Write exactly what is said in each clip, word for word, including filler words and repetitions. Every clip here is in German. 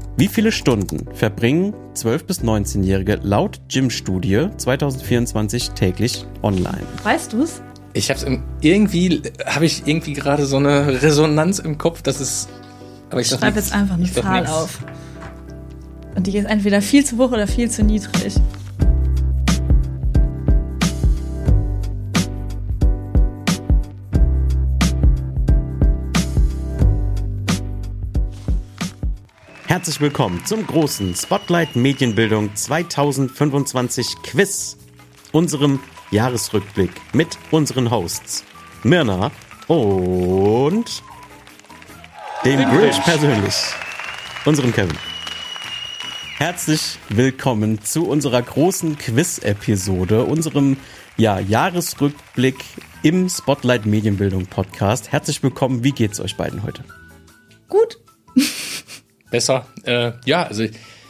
Wie viele Stunden verbringen zwölf- bis neunzehnjährige laut Gym-Studie zwanzig vierundzwanzig täglich online? Weißt du's? Ich hab's im, irgendwie, habe ich irgendwie gerade so eine Resonanz im Kopf, dass es. Aber ich schreibe jetzt einfach eine Zahl auf. Und die ist entweder viel zu hoch oder viel zu niedrig. Herzlich willkommen zum großen Spotlight Medienbildung zwanzig fünfundzwanzig Quiz, unserem Jahresrückblick mit unseren Hosts Mirna und dem Grinch persönlich, unserem Kevin. Herzlich willkommen zu unserer großen Quiz-Episode, unserem ja, Jahresrückblick im Spotlight Medienbildung Podcast. Herzlich willkommen, wie geht's euch beiden heute? Gut. Besser. Äh, ja, also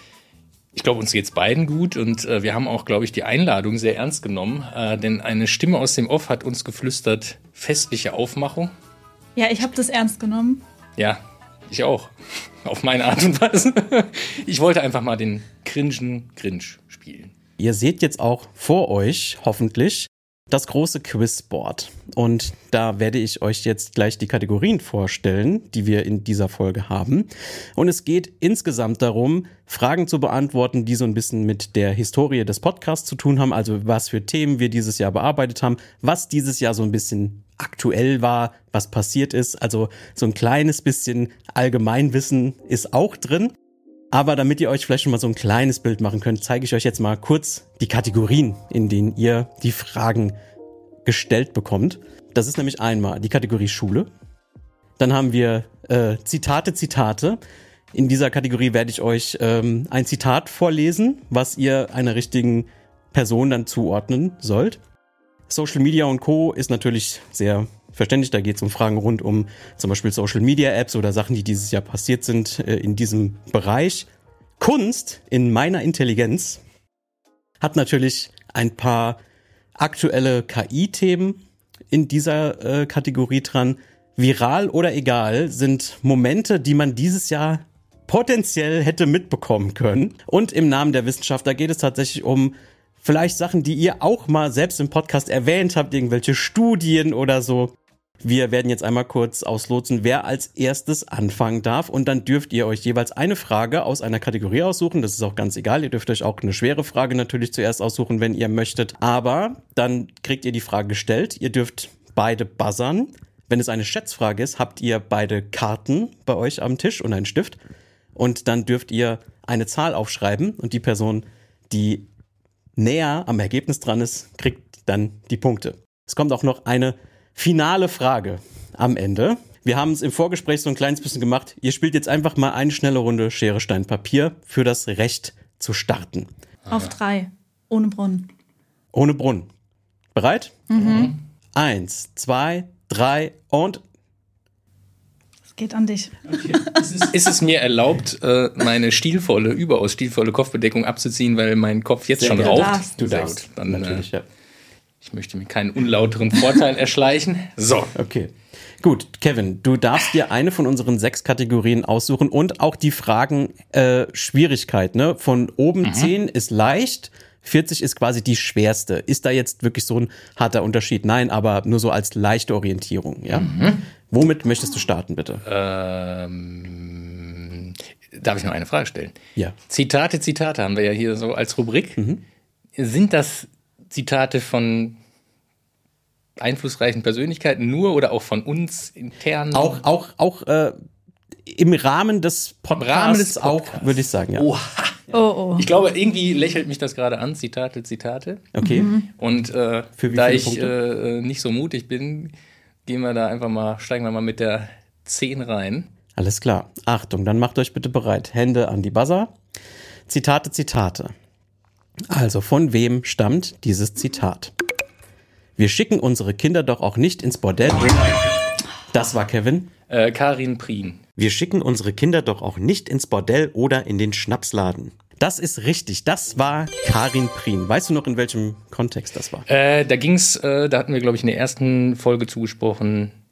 ich glaube, uns geht's beiden gut und äh, wir haben auch, glaube ich, die Einladung sehr ernst genommen, äh, denn eine Stimme aus dem Off hat uns geflüstert, festliche Aufmachung. Ja, ich habe das ernst genommen. Ja, ich auch. Auf meine Art und Weise. Ich wollte einfach mal den cringen Grinch spielen. Ihr seht jetzt auch vor euch, hoffentlich, das große Quizboard. Und da werde ich euch jetzt gleich die Kategorien vorstellen, die wir in dieser Folge haben. Und es geht insgesamt darum, Fragen zu beantworten, die so ein bisschen mit der Historie des Podcasts zu tun haben. Also was für Themen wir dieses Jahr bearbeitet haben, was dieses Jahr so ein bisschen aktuell war, was passiert ist. Also so ein kleines bisschen Allgemeinwissen ist auch drin. Aber damit ihr euch vielleicht schon mal so ein kleines Bild machen könnt, zeige ich euch jetzt mal kurz die Kategorien, in denen ihr die Fragen gestellt bekommt. Das ist nämlich einmal die Kategorie Schule. Dann haben wir äh, Zitate, Zitate. In dieser Kategorie werde ich euch ähm, ein Zitat vorlesen, was ihr einer richtigen Person dann zuordnen sollt. Social Media und Co. ist natürlich sehr verständlich. Da geht es um Fragen rund um zum Beispiel Social Media Apps oder Sachen, die dieses Jahr passiert sind äh, in diesem Bereich. Kunst in meiner Intelligenz hat natürlich ein paar aktuelle K I-Themen in dieser äh, Kategorie dran. Viral oder egal sind Momente, die man dieses Jahr potenziell hätte mitbekommen können. Und im Namen der Wissenschaft, da geht es tatsächlich um vielleicht Sachen, die ihr auch mal selbst im Podcast erwähnt habt, irgendwelche Studien oder so. Wir werden jetzt einmal kurz auslotsen, wer als erstes anfangen darf. Und dann dürft ihr euch jeweils eine Frage aus einer Kategorie aussuchen. Das ist auch ganz egal. Ihr dürft euch auch eine schwere Frage natürlich zuerst aussuchen, wenn ihr möchtet. Aber dann kriegt ihr die Frage gestellt. Ihr dürft beide buzzern. Wenn es eine Schätzfrage ist, habt ihr beide Karten bei euch am Tisch und einen Stift. Und dann dürft ihr eine Zahl aufschreiben. Und die Person, die näher am Ergebnis dran ist, kriegt dann die Punkte. Es kommt auch noch eine finale Frage am Ende. Wir haben es im Vorgespräch so ein kleines bisschen gemacht. Ihr spielt jetzt einfach mal eine schnelle Runde Schere, Stein, Papier für das Recht zu starten. Auf drei. Ohne Brunnen. Ohne Brunnen. Bereit? Mhm. Eins, zwei, drei und... Es geht an dich. Okay. Ist, es, ist es mir erlaubt, meine stilvolle, überaus stilvolle Kopfbedeckung abzuziehen, weil mein Kopf jetzt Sehr schon gerne. raucht? Du darfst. Du Sehr darfst. gut. Dann, Natürlich, äh, ja. Ich möchte mir keinen unlauteren Vorteil erschleichen. So. Okay. Gut, Kevin, du darfst dir eine von unseren sechs Kategorien aussuchen und auch die Fragen äh, Schwierigkeit, ne? Von oben mhm. zehn ist leicht, vierzig ist quasi die schwerste. Ist da jetzt wirklich so ein harter Unterschied? Nein, aber nur so als leichte Orientierung, ja? Mhm. Womit möchtest du starten, bitte? Ähm, darf ich noch eine Frage stellen? Ja. Zitate, Zitate haben wir ja hier so als Rubrik. Mhm. Sind das Zitate von einflussreichen Persönlichkeiten nur oder auch von uns intern? Auch, auch, auch äh, im Rahmen des Podcasts, Rahmen des Podcasts. auch, würde ich sagen, ja. Oha. Oh, oh. Ich glaube, irgendwie lächelt mich das gerade an. Zitate, Zitate. Okay. Mhm. Und äh, Für wie da viele ich Punkte? äh, nicht so mutig bin, gehen wir da einfach mal, steigen wir mal mit der zehn rein. Alles klar. Achtung, dann macht euch bitte bereit. Hände an die Buzzer. Zitate, Zitate. Also, von wem stammt dieses Zitat? Wir schicken unsere Kinder doch auch nicht ins Bordell. Das war Kevin. Äh, Karin Prien. Wir schicken unsere Kinder doch auch nicht ins Bordell oder in den Schnapsladen. Das ist richtig. Das war Karin Prien. Weißt du noch, in welchem Kontext das war? Äh, da ging's, äh, da hatten wir, glaube ich, in der ersten Folge zugesprochen,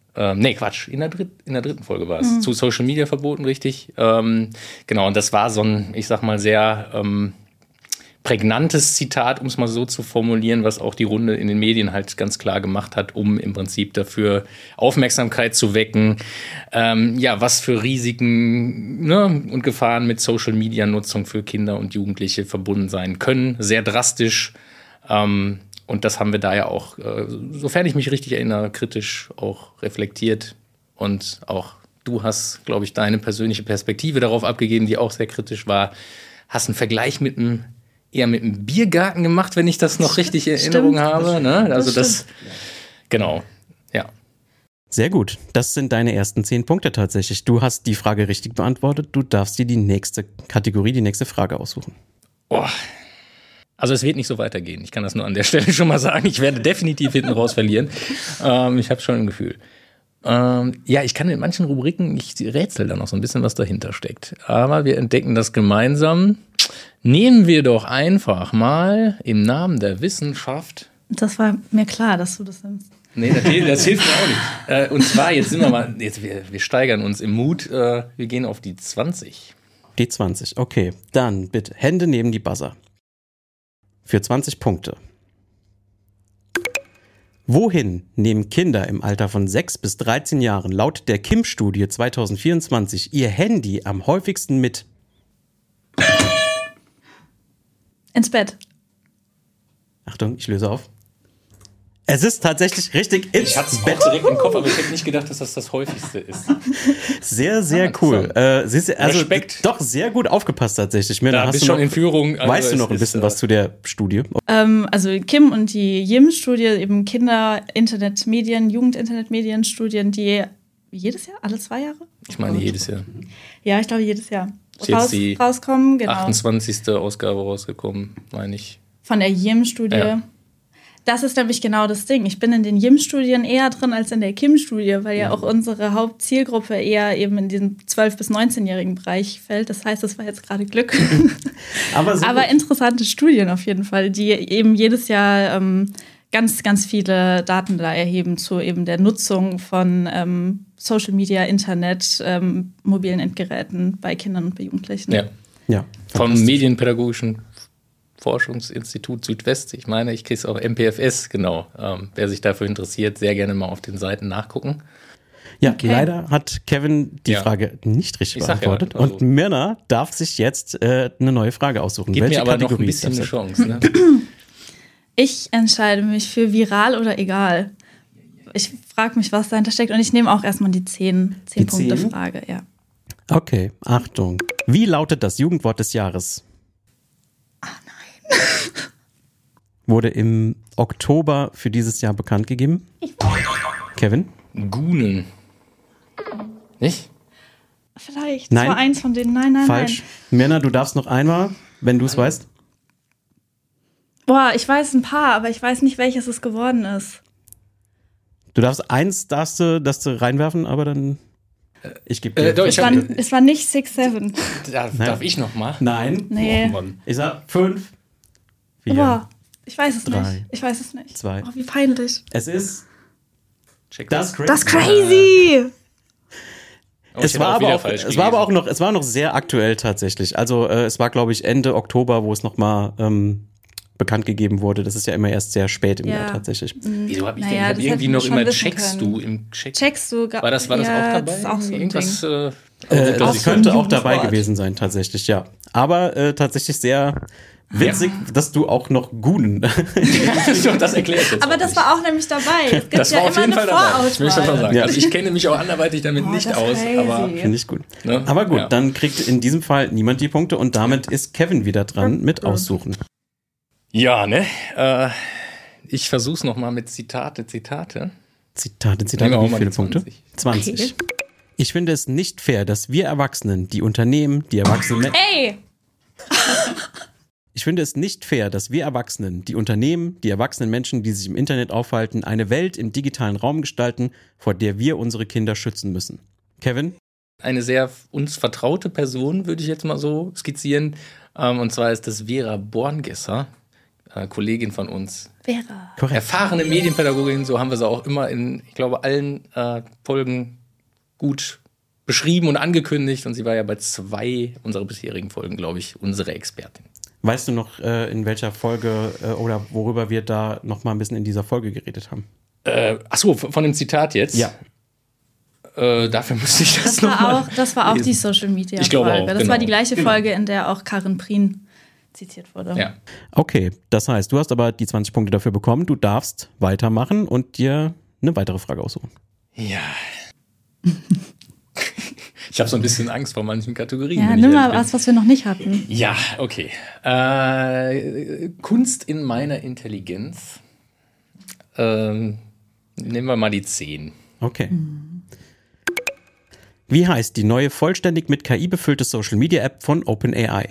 Ähm, nee, Quatsch, in der, dritt, in der dritten Folge war es. Mhm. Zu Social Media verboten, richtig. Ähm, genau, und das war so ein, ich sag mal, sehr ähm, prägnantes Zitat, um es mal so zu formulieren, was auch die Runde in den Medien halt ganz klar gemacht hat, um im Prinzip dafür Aufmerksamkeit zu wecken. Ähm, ja, was für Risiken, ne, und Gefahren mit Social Media Nutzung für Kinder und Jugendliche verbunden sein können. Sehr drastisch. Ähm, Und das haben wir da ja auch, äh, sofern ich mich richtig erinnere, kritisch auch reflektiert. Und auch du hast, glaube ich, deine persönliche Perspektive darauf abgegeben, die auch sehr kritisch war. Hast einen Vergleich mit einem, eher mit einem Biergarten gemacht, wenn ich das noch richtig in Erinnerung stimmt. habe. Ne? Also das, das genau, ja. Sehr gut. Das sind deine ersten zehn Punkte tatsächlich. Du hast die Frage richtig beantwortet. Du darfst dir die nächste Kategorie, die nächste Frage aussuchen. Boah. Also es wird nicht so weitergehen. Ich kann das nur an der Stelle schon mal sagen. Ich werde definitiv hinten raus verlieren. Ähm, ich habe schon ein Gefühl. Ähm, ja, ich kann in manchen Rubriken, ich rätsel da noch so ein bisschen, was dahinter steckt. Aber wir entdecken das gemeinsam. Nehmen wir doch einfach mal im Namen der Wissenschaft. Das war mir klar, dass du das nimmst. Nee, das, das hilft mir auch nicht. Äh, und zwar, jetzt sind wir mal, jetzt wir, wir steigern uns im Mut. Äh, wir gehen auf die zwanzig. Die zwanzig, okay. Dann bitte Hände neben die Buzzer. Für zwanzig Punkte. Wohin nehmen Kinder im Alter von sechs bis dreizehn Jahren laut der Kim-Studie zwanzig vierundzwanzig ihr Handy am häufigsten mit? Ins Bett. Achtung, ich löse auf. Es ist tatsächlich richtig ins Ich hatte es Bett direkt im Kopf, aber ich hätte nicht gedacht, dass das das häufigste ist. Sehr, sehr cool. Äh, siehst du, also Respekt. Doch sehr gut aufgepasst tatsächlich. Mir, da hast bist du schon noch, in Führung. Also weißt du noch ein bisschen ist, was zu der Studie? Ähm, also Kim und die Yim-Studie, eben Kinder-Internetmedien, Jugend-Internetmedien-Studien, die jedes Jahr, alle zwei Jahre? Ich meine jedes Jahr. Ja, ich glaube jedes Jahr. Ist jetzt die rauskommen, genau. achtundzwanzigste Ausgabe rausgekommen, meine ich. Von der Yim-Studie. Ja. Das ist nämlich genau das Ding. Ich bin in den Yim-Studien eher drin als in der Kim-Studie, weil ja auch unsere Hauptzielgruppe eher eben in den zwölf- bis neunzehnjährigen Bereich fällt. Das heißt, das war jetzt gerade Glück. Aber, so Aber interessante Studien auf jeden Fall, die eben jedes Jahr ähm, ganz, ganz viele Daten da erheben zu eben der Nutzung von ähm, Social Media, Internet, ähm, mobilen Endgeräten bei Kindern und bei Jugendlichen. Ja, ja. Vom medienpädagogischen Forschungsinstitut Südwest. Ich meine, ich kriege es auch M P F S, genau. Ähm, wer sich dafür interessiert, sehr gerne mal auf den Seiten nachgucken. Ja, okay. Leider hat Kevin die ja. Frage nicht richtig beantwortet. Ja, also und Mirna darf sich jetzt äh, eine neue Frage aussuchen. Gib Welche mir aber Kategorie noch ein bisschen eine Chance. Ne? Ich entscheide mich für viral oder egal. Ich frage mich, was dahinter steckt. Und ich nehme auch erstmal die zehn-Punkte-Frage. Ja. Okay, Achtung. Wie lautet das Jugendwort des Jahres? Ah, nein. Wurde im Oktober für dieses Jahr bekannt gegeben. Kevin? Gunen. Nicht? Vielleicht. Nein. Das war eins von denen. Nein, nein, Falsch. nein. Mirna, du darfst noch einmal, wenn du es weißt. Boah, ich weiß ein paar, aber ich weiß nicht, welches es geworden ist. Du darfst eins, darfst du, darfst du reinwerfen, aber dann... Ich gebe dir. Äh, doch, es, ich war, es war nicht six seven. Darf, darf ich noch mal? Nein. Nee. Oh, ich sag fünf. Vier. Boah, ich weiß es drei, nicht. Ich weiß es nicht. Zwei. Oh, wie peinlich. Es ist Check das crazy. Das crazy. Oh, es war aber auch, es war aber auch noch, es war noch sehr aktuell tatsächlich. Also äh, es war, glaube ich, Ende Oktober, wo es noch mal ähm, bekannt gegeben wurde. Das ist ja immer erst sehr spät im ja. Jahr tatsächlich. Wieso habe ich naja, denn ich hab irgendwie noch immer checkst können. du im Check? Checkst du? War das, war das ja, auch dabei? Das ist auch so ein Irgendwas, Ding. Äh, äh, das auch könnte so auch dabei Jugendwort. gewesen sein, tatsächlich, ja. Aber äh, tatsächlich sehr witzig, ja. dass du auch noch Gunen. Das erklärt jetzt. Aber das nicht. War auch nämlich dabei. Es gibt das ja war auf immer jeden eine Fall dabei. Ich möchte das mal sagen. Ja. Also ich kenne mich auch anderweitig damit oh, nicht aus. Crazy. Aber finde ich gut. Ne? Aber gut, ja. dann kriegt in diesem Fall niemand die Punkte und damit ist Kevin wieder dran mit Aussuchen. Ja, ne? Äh, ich versuch's noch mal mit Zitate, Zitate. Zitate, Zitate, wie viele Punkte? zwanzig. zwanzig. Okay. Ich finde es nicht fair, dass wir Erwachsenen, die Unternehmen, die Erwachsenen... Ey! Ich finde es nicht fair, dass wir Erwachsenen, die Unternehmen, die erwachsenen Menschen, die sich im Internet aufhalten, eine Welt im digitalen Raum gestalten, vor der wir unsere Kinder schützen müssen. Kevin? Eine sehr uns vertraute Person, würde ich jetzt mal so skizzieren. Und zwar ist das Vera Borngesser. äh, Kollegin von uns. Vera. Korrekt. Erfahrene Medienpädagogin, so haben wir sie auch immer in, ich glaube, allen äh, Folgen gut beschrieben und angekündigt. Und sie war ja bei zwei unserer bisherigen Folgen, glaube ich, unsere Expertin. Weißt du noch, äh, in welcher Folge äh, oder worüber wir da noch mal ein bisschen in dieser Folge geredet haben? Äh, achso, von dem Zitat jetzt? Ja. Äh, dafür müsste ich das, Das noch war mal auch, das war auch lesen. die Social Media Ich glaube Folge. auch, Das genau. war die gleiche Genau. Folge, in der auch Karin Prien zitiert wurde. Ja. Okay, das heißt, du hast aber die zwanzig Punkte dafür bekommen. Du darfst weitermachen und dir eine weitere Frage aussuchen. Ja. Ich habe so ein bisschen Angst vor manchen Kategorien. Ja, wenn ich nimm mal ehrlich bin. was, was wir noch nicht hatten. Ja, okay. Äh, Kunst in meiner Intelligenz. Ähm, nehmen wir mal die zehn. Okay. Wie heißt die neue vollständig mit K I befüllte Social Media App von OpenAI?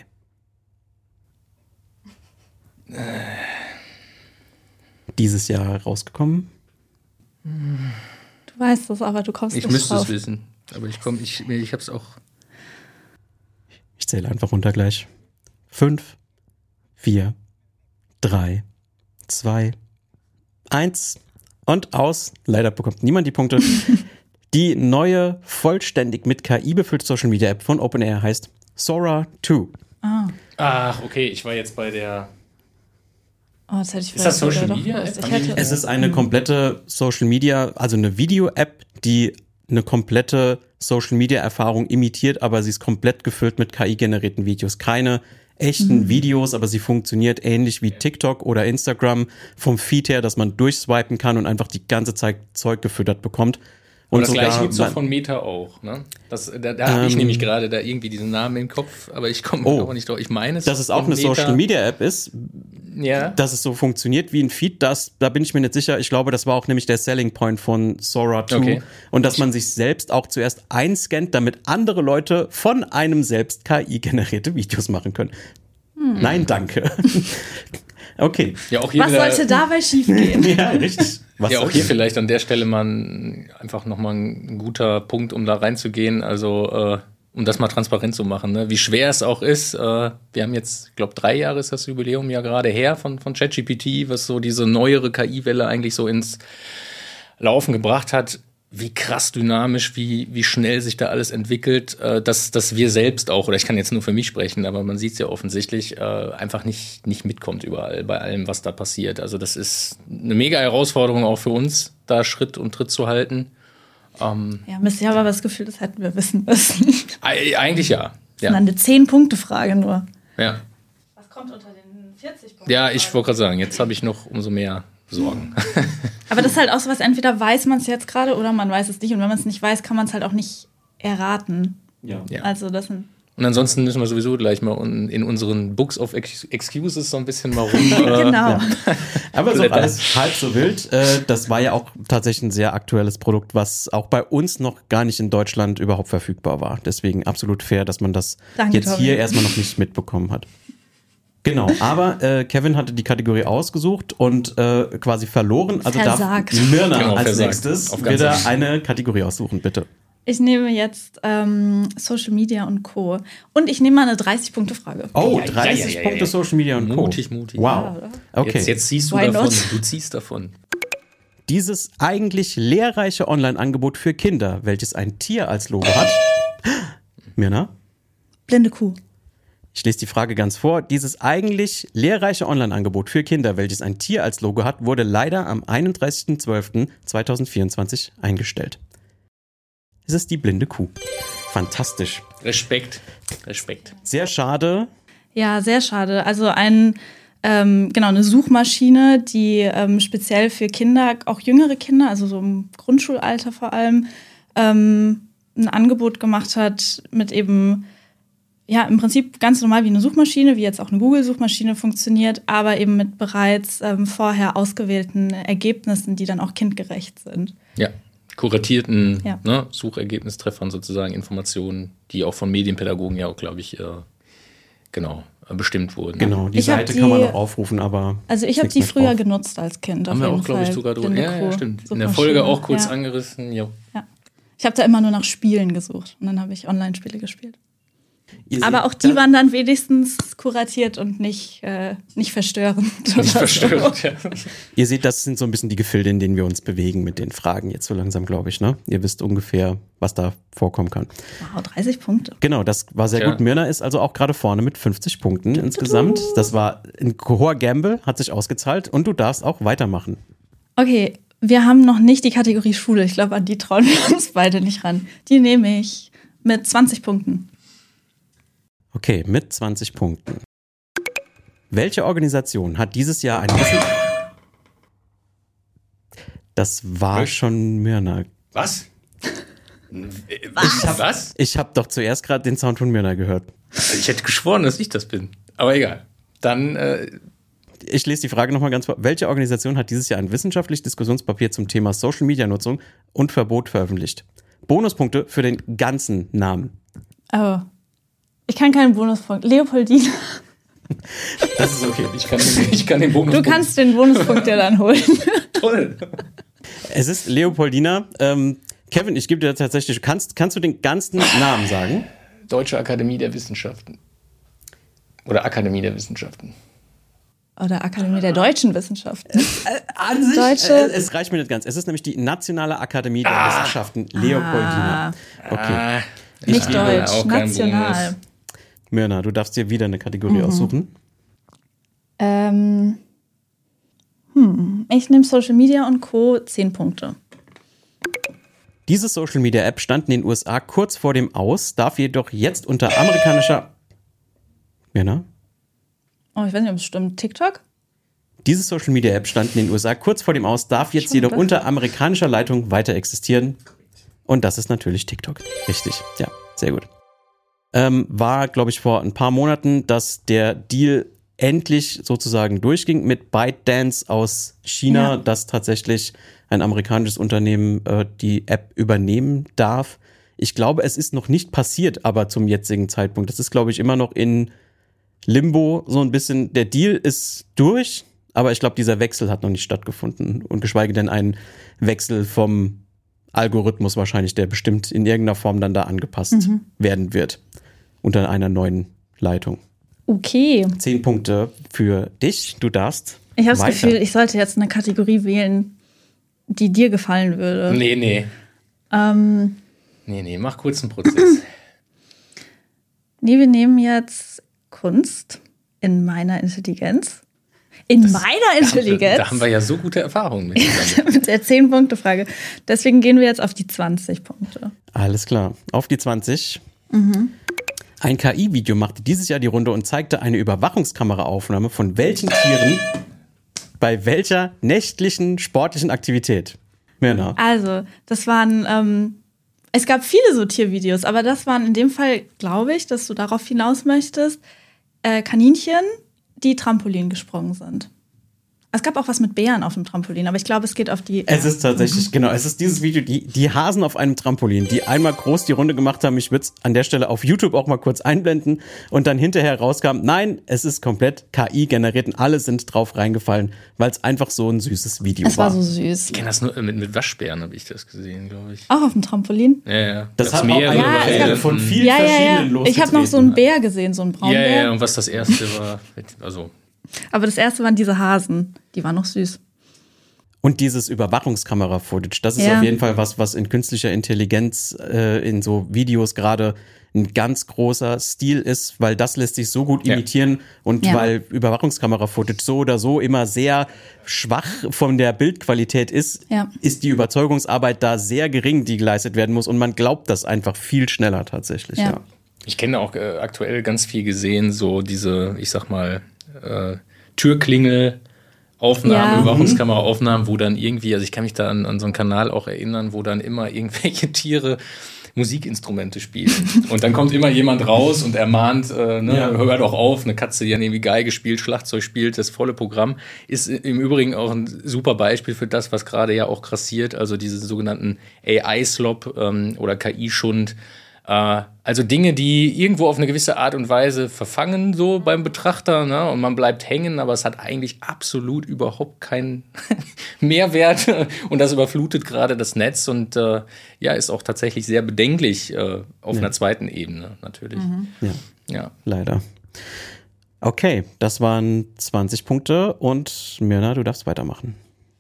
Dieses Jahr rausgekommen. Du weißt es, aber du kommst Ich nicht müsste drauf. es wissen. Aber ich komme, ich, ich habe es auch. Ich zähle einfach runter gleich. Fünf, vier, drei, zwei, eins und aus. Leider bekommt niemand die Punkte. Die neue, vollständig mit K I befüllte Social Media App von OpenAI heißt Sora zwei. Ah. Ach, okay, ich war jetzt bei der. Oh, das hätte ich Ist das vielleicht Social sogar Media doch gewusst. App? Ich Haben die hätte, Es ist eine komplette Social Media, also eine Video-App, die eine komplette Social Media Erfahrung imitiert, aber sie ist komplett gefüllt mit K I-generierten Videos. Keine echten Mhm. Videos, aber sie funktioniert ähnlich wie TikTok oder Instagram vom Feed her, dass man durchswipen kann und einfach die ganze Zeit Zeug gefüttert bekommt. Und Und das gleiche sogar, gibt es doch von Meta auch. Ne? Das, da da habe ich Ähm, nämlich gerade da irgendwie diesen Namen im Kopf, aber ich komme Oh. auch nicht drauf. Ich meine es. dass es auch von eine Meta. Social Media App ist, Ja. dass es so funktioniert wie ein Feed, das, da bin ich mir nicht sicher. Ich glaube, das war auch nämlich der Selling Point von Sora zwei. Okay. Und dass man sich selbst auch zuerst einscannt, damit andere Leute von einem selbst K I-generierte Videos machen können. Hm. Nein, danke. Okay. Ja, auch hier was wieder, sollte dabei schiefgehen? Ja, richtig. Was ja, auch soll hier das? vielleicht an der Stelle mal ein, einfach nochmal ein guter Punkt, um da reinzugehen. Also, äh, um das mal transparent zu machen, ne? Wie schwer es auch ist. Äh, wir haben jetzt, ich glaube, drei Jahre ist das Jubiläum ja gerade her von, von ChatGPT, was so diese neuere K I-Welle eigentlich so ins Laufen gebracht hat. Wie krass dynamisch, wie, wie schnell sich da alles entwickelt, äh, dass, dass wir selbst auch, oder ich kann jetzt nur für mich sprechen, aber man sieht es ja offensichtlich, äh, einfach nicht, nicht mitkommt überall bei allem, was da passiert. Also das ist eine mega Herausforderung auch für uns, da Schritt und Tritt zu halten. Ähm, Ja, Mist, ich habe aber das Gefühl, das hätten wir wissen müssen. e- eigentlich ja. Das ist eine zehn-Punkte-Frage nur. Ja, Was kommt unter den vierzig Punkten? ja ich wollte gerade sagen, jetzt habe ich noch umso mehr Sorgen. Aber das ist halt auch so was, entweder weiß man es jetzt gerade oder man weiß es nicht. Und wenn man es nicht weiß, kann man es halt auch nicht erraten. Ja. Ja. Also das sind Und ansonsten müssen wir sowieso gleich mal un- in unseren Books of Ex- Excuses so ein bisschen mal rum. äh, genau. Aber so Blätter. alles halb so wild. Äh, das war ja auch tatsächlich ein sehr aktuelles Produkt, was auch bei uns noch gar nicht in Deutschland überhaupt verfügbar war. Deswegen absolut fair, dass man das Danke, jetzt Tommy. hier erstmal noch nicht mitbekommen hat. Genau, aber äh, Kevin hatte die Kategorie ausgesucht und äh, quasi verloren. Also Versagt. darf Mirna Genau, als versagt. nächstes Auf ganz wieder recht. eine Kategorie aussuchen, bitte. Ich nehme jetzt ähm, Social Media und Co. Und ich nehme mal eine dreißig-Punkte-Frage. Oh, Ja, ja, dreißig ja, ja, ja, Punkte ja. Social Media und Co. Mutig, mutig. Wow. Ja, oder? Okay. Jetzt, jetzt ziehst du Why davon. not? Du ziehst davon. Dieses eigentlich lehrreiche Online-Angebot für Kinder, welches ein Tier als Logo hat. Mirna? Blinde Kuh. Ich lese die Frage ganz vor. Dieses eigentlich lehrreiche Online-Angebot für Kinder, welches ein Tier als Logo hat, wurde leider am einunddreißigsten zwölften zweitausendvierundzwanzig eingestellt. Es ist die blinde Kuh. Fantastisch. Respekt. Respekt. Sehr schade. Ja, sehr schade. Also ein, ähm, genau, eine Suchmaschine, die ähm, speziell für Kinder, auch jüngere Kinder, also so im Grundschulalter vor allem, ähm, ein Angebot gemacht hat mit eben, ja, im Prinzip ganz normal wie eine Suchmaschine, wie jetzt auch eine Google-Suchmaschine funktioniert, aber eben mit bereits ähm, vorher ausgewählten Ergebnissen, die dann auch kindgerecht sind. Ja. Kuratierten Ja. ne, Suchergebnistreffern sozusagen Informationen, die auch von Medienpädagogen ja auch, glaube ich, äh, genau, äh, bestimmt wurden. Genau, die Ich hab Seite die- kann man noch aufrufen, aber. Also ich habe klick die nicht früher drauf. genutzt als Kind. Haben auf wir jeden auch, glaube ich, Fall. sogar drüber. Blinde Ja, ja, Kuh, stimmt. In der Suchmaschine. Folge auch kurz ja. angerissen. Jo. Ja. Ich habe da immer nur nach Spielen gesucht und dann habe ich Online-Spiele gespielt. Ihr Aber seht auch die da- waren dann wenigstens kuratiert und nicht, äh, nicht verstörend. Nicht verstörend, so. Ja. Ihr seht, das sind so ein bisschen die Gefilde, in denen wir uns bewegen mit den Fragen jetzt so langsam, glaube ich, ne? Ihr wisst ungefähr, was da vorkommen kann. Wow, dreißig Punkte. Genau, das war sehr ja. gut. Mirna ist also auch gerade vorne mit fünfzig Punkten insgesamt. Das war ein hoher Gamble, hat sich ausgezahlt und du darfst auch weitermachen. Okay, wir haben noch nicht die Kategorie Schule. Ich glaube, an die trauen wir uns beide nicht ran. Die nehme ich mit zwanzig Punkten. Okay, mit zwanzig Punkten. Welche Organisation hat dieses Jahr ein Wissen... Das war Was? schon Mirna. Was? Was? Ich hab, was? Ich habe doch zuerst gerade den Sound von Mirna gehört. Ich hätte geschworen, dass ich das bin. Aber egal. Dann, äh, Ich lese die Frage nochmal ganz vor. Welche Organisation hat dieses Jahr ein wissenschaftliches Diskussionspapier zum Thema Social-Media-Nutzung und Verbot veröffentlicht? Bonuspunkte für den ganzen Namen. Oh. Ich kann keinen Bonuspunkt. Leopoldina. das ist okay. Ich kann, den- ich kann den Bonus. Du kannst den Bonuspunkt ja dann holen. Toll. Es ist Leopoldina. Ähm, Kevin, ich gebe dir tatsächlich, kannst, kannst du den ganzen Namen sagen? Deutsche Akademie der Wissenschaften. Oder Akademie der Wissenschaften. Oder Akademie der Deutschen Wissenschaften. An sich, Deutsche- äh, es reicht mir nicht ganz. Es ist nämlich die Nationale Akademie der Ah. Wissenschaften Leopoldina. Okay. Ah, Nicht gebe Deutsch, auch keinen national. Bonus. Mirna, du darfst dir wieder eine Kategorie aussuchen. Ähm, hm, ich nehme Social Media und Co. zehn Punkte. Diese Social Media App stand in den U S A kurz vor dem Aus, darf jedoch jetzt unter amerikanischer. Mirna? Oh, ich weiß nicht, ob es stimmt. TikTok? Diese Social Media App stand in den U S A kurz vor dem Aus, darf jetzt Schon jedoch besser. unter amerikanischer Leitung weiter existieren. Und das ist natürlich TikTok. Richtig. Ja, sehr gut. Ähm, war, glaube ich, vor ein paar Monaten, dass der Deal endlich sozusagen durchging mit ByteDance aus China, Ja. dass tatsächlich ein amerikanisches Unternehmen äh, die App übernehmen darf. Ich glaube, es ist noch nicht passiert, aber zum jetzigen Zeitpunkt. Das ist, glaube ich, immer noch in Limbo so ein bisschen. Der Deal ist durch, aber ich glaube, dieser Wechsel hat noch nicht stattgefunden. Und geschweige denn ein Wechsel vom Algorithmus wahrscheinlich, der bestimmt in irgendeiner Form dann da angepasst Mhm. werden wird. Unter einer neuen Leitung. Okay. Zehn Punkte für dich. Du darfst Ich habe das weiter. Gefühl, ich sollte jetzt eine Kategorie wählen, die dir gefallen würde. Nee, nee. Ähm, Nee, nee, mach kurz einen Prozess. nee, wir nehmen jetzt Kunst in meiner Intelligenz. In meiner Intelligenz? Da haben wir ja so gute Erfahrungen mit zusammen. Mit der zehn-Punkte-Frage. Deswegen gehen wir jetzt auf die zwanzig Punkte. Alles klar. Auf die zwanzig. Ein K I-Video machte dieses Jahr die Runde und zeigte eine Überwachungskameraaufnahme von welchen Tieren bei welcher nächtlichen sportlichen Aktivität. Mirna. Also, das waren, ähm, es gab viele so Tiervideos, aber das waren in dem Fall, glaube ich, dass du darauf hinaus möchtest, äh, Kaninchen, die Trampolin gesprungen sind. Es gab auch was mit Bären auf dem Trampolin, aber ich glaube, es geht auf die. Es ist tatsächlich, genau, es ist dieses Video, die, die Hasen auf einem Trampolin, die einmal groß die Runde gemacht haben. Ich würde es an der Stelle auf YouTube auch mal kurz einblenden und dann hinterher rauskam, nein, es ist komplett K I generiert und alle sind drauf reingefallen, weil es einfach so ein süßes Video Es war war. so süß. Ich kenne das nur äh, mit, mit Waschbären, habe ich das gesehen, glaube ich. Auch auf dem Trampolin? Ja, ja. Das hat auch mehrere eine Ja, es Welle gab- von vielen Ja, ja, verschiedenen ja. Ich habe noch so einen losgetreten. Bär gesehen, so einen Ja, Braunbär. ja, und was das erste war, also Aber das erste waren diese Hasen. Die waren noch süß. Und dieses Überwachungskamera-Footage, das ist Ja. auf jeden Fall was, was in künstlicher Intelligenz äh, in so Videos gerade ein ganz großer Stil ist, weil das lässt sich so gut Ja. imitieren und Ja. weil Überwachungskamera-Footage so oder so immer sehr schwach von der Bildqualität ist, Ja. ist die Überzeugungsarbeit da sehr gering, die geleistet werden muss und man glaubt das einfach viel schneller tatsächlich. Ja. Ja. ich kenne auch äh, aktuell ganz viel gesehen, so diese, ich sag mal, äh, Türklingel. Aufnahmen, Ja. Überwachungskameraaufnahmen, wo dann irgendwie, also ich kann mich da an, an so einen Kanal auch erinnern, wo dann immer irgendwelche Tiere Musikinstrumente spielen. Und dann kommt immer jemand raus und ermahnt, äh, ne, Ja. hör doch auf, eine Katze, die dann irgendwie Geige spielt, Schlagzeug spielt, das volle Programm. Ist im Übrigen auch ein super Beispiel für das, was gerade ja auch grassiert, also diese sogenannten A I-Slop ähm, oder K I-Schund. Äh, also Dinge, die irgendwo auf eine gewisse Art und Weise verfangen, so beim Betrachter, ne? Und man bleibt hängen, aber es hat eigentlich absolut überhaupt keinen Mehrwert und das überflutet gerade das Netz und äh, ja, ist auch tatsächlich sehr bedenklich äh, auf Ja. einer zweiten Ebene natürlich. Ja, Ja. leider. Okay, das waren zwanzig Punkte und Mirna, du darfst weitermachen.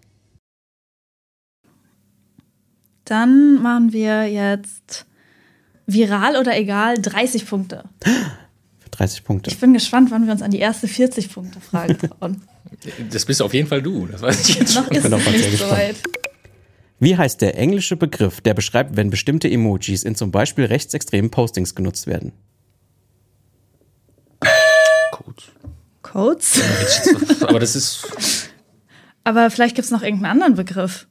Dann machen wir jetzt viral oder egal, dreißig Punkte. dreißig Punkte. Ich bin gespannt, wann wir uns an die erste vierzig-Punkte-Frage trauen. Das bist auf jeden Fall du, das weiß ich jetzt Noch schon. ist es nicht so weit. Wie heißt der englische Begriff, der beschreibt, wenn bestimmte Emojis in zum Beispiel rechtsextremen Postings genutzt werden? Codes. Codes? Aber das ist... Aber vielleicht gibt es noch irgendeinen anderen Begriff.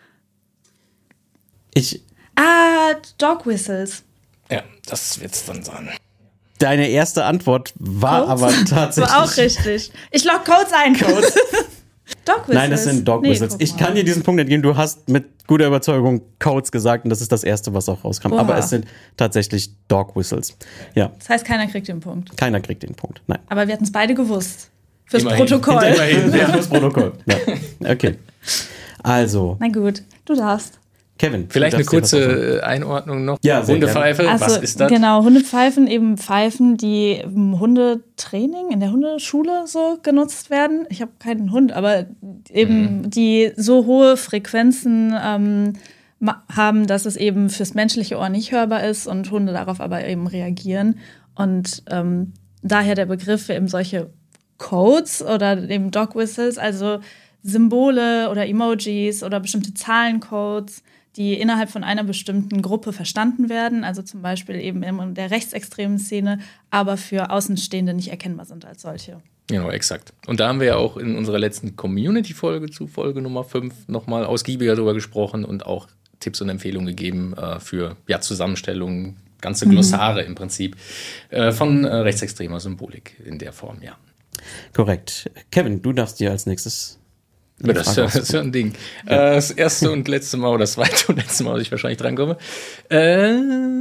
Ich... Ah, Dog Whistles. Ja, das wird's dann sein. Deine erste Antwort war Codes? aber tatsächlich... War auch richtig. Ich log Codes ein. Codes. Dog Whistles. Nein, das sind Dog Nee, Whistles. guck Ich mal. kann dir diesen Punkt entgeben. Du hast mit guter Überzeugung Codes gesagt und das ist das Erste, was auch rauskam. Oha. Aber es sind tatsächlich Dog Whistles. Ja, Das heißt, keiner kriegt den Punkt. keiner kriegt den Punkt. Nein. Aber wir hatten es beide gewusst. Fürs Immerhin. Protokoll. Immerhin. Ja, fürs Protokoll. Ja. Okay. Also, Na gut, du darfst. Kevin. Vielleicht du eine darfst dir was aussuchen. kurze Einordnung noch. Ja, sehr Hundepfeife, Also, was ist das? genau, Hundepfeifen, eben Pfeifen, die im Hundetraining, in der Hundeschule so genutzt werden. Ich habe keinen Hund, aber eben Mhm. die so hohe Frequenzen ähm, ma- haben, dass es eben fürs menschliche Ohr nicht hörbar ist und Hunde darauf aber eben reagieren. Und ähm, daher der Begriff für eben solche Codes oder eben Dog Whistles, also Symbole oder Emojis oder bestimmte Zahlencodes, die innerhalb von einer bestimmten Gruppe verstanden werden, also zum Beispiel eben in der rechtsextremen Szene, aber für Außenstehende nicht erkennbar sind als solche. Genau, exakt. Und da haben wir ja auch in unserer letzten Community-Folge zu Folge Nummer fünf nochmal ausgiebiger drüber gesprochen und auch Tipps und Empfehlungen gegeben äh, für ja, Zusammenstellungen, ganze Glossare im Prinzip äh, von äh, rechtsextremer Symbolik in der Form, ja. Korrekt. Kevin, du darfst dir als nächstes. Ja, das, ist ja, das ist ja ein Ding. Ja. Äh, das erste und letzte Mal oder das zweite und letzte Mal, dass ich wahrscheinlich drankomme. Äh,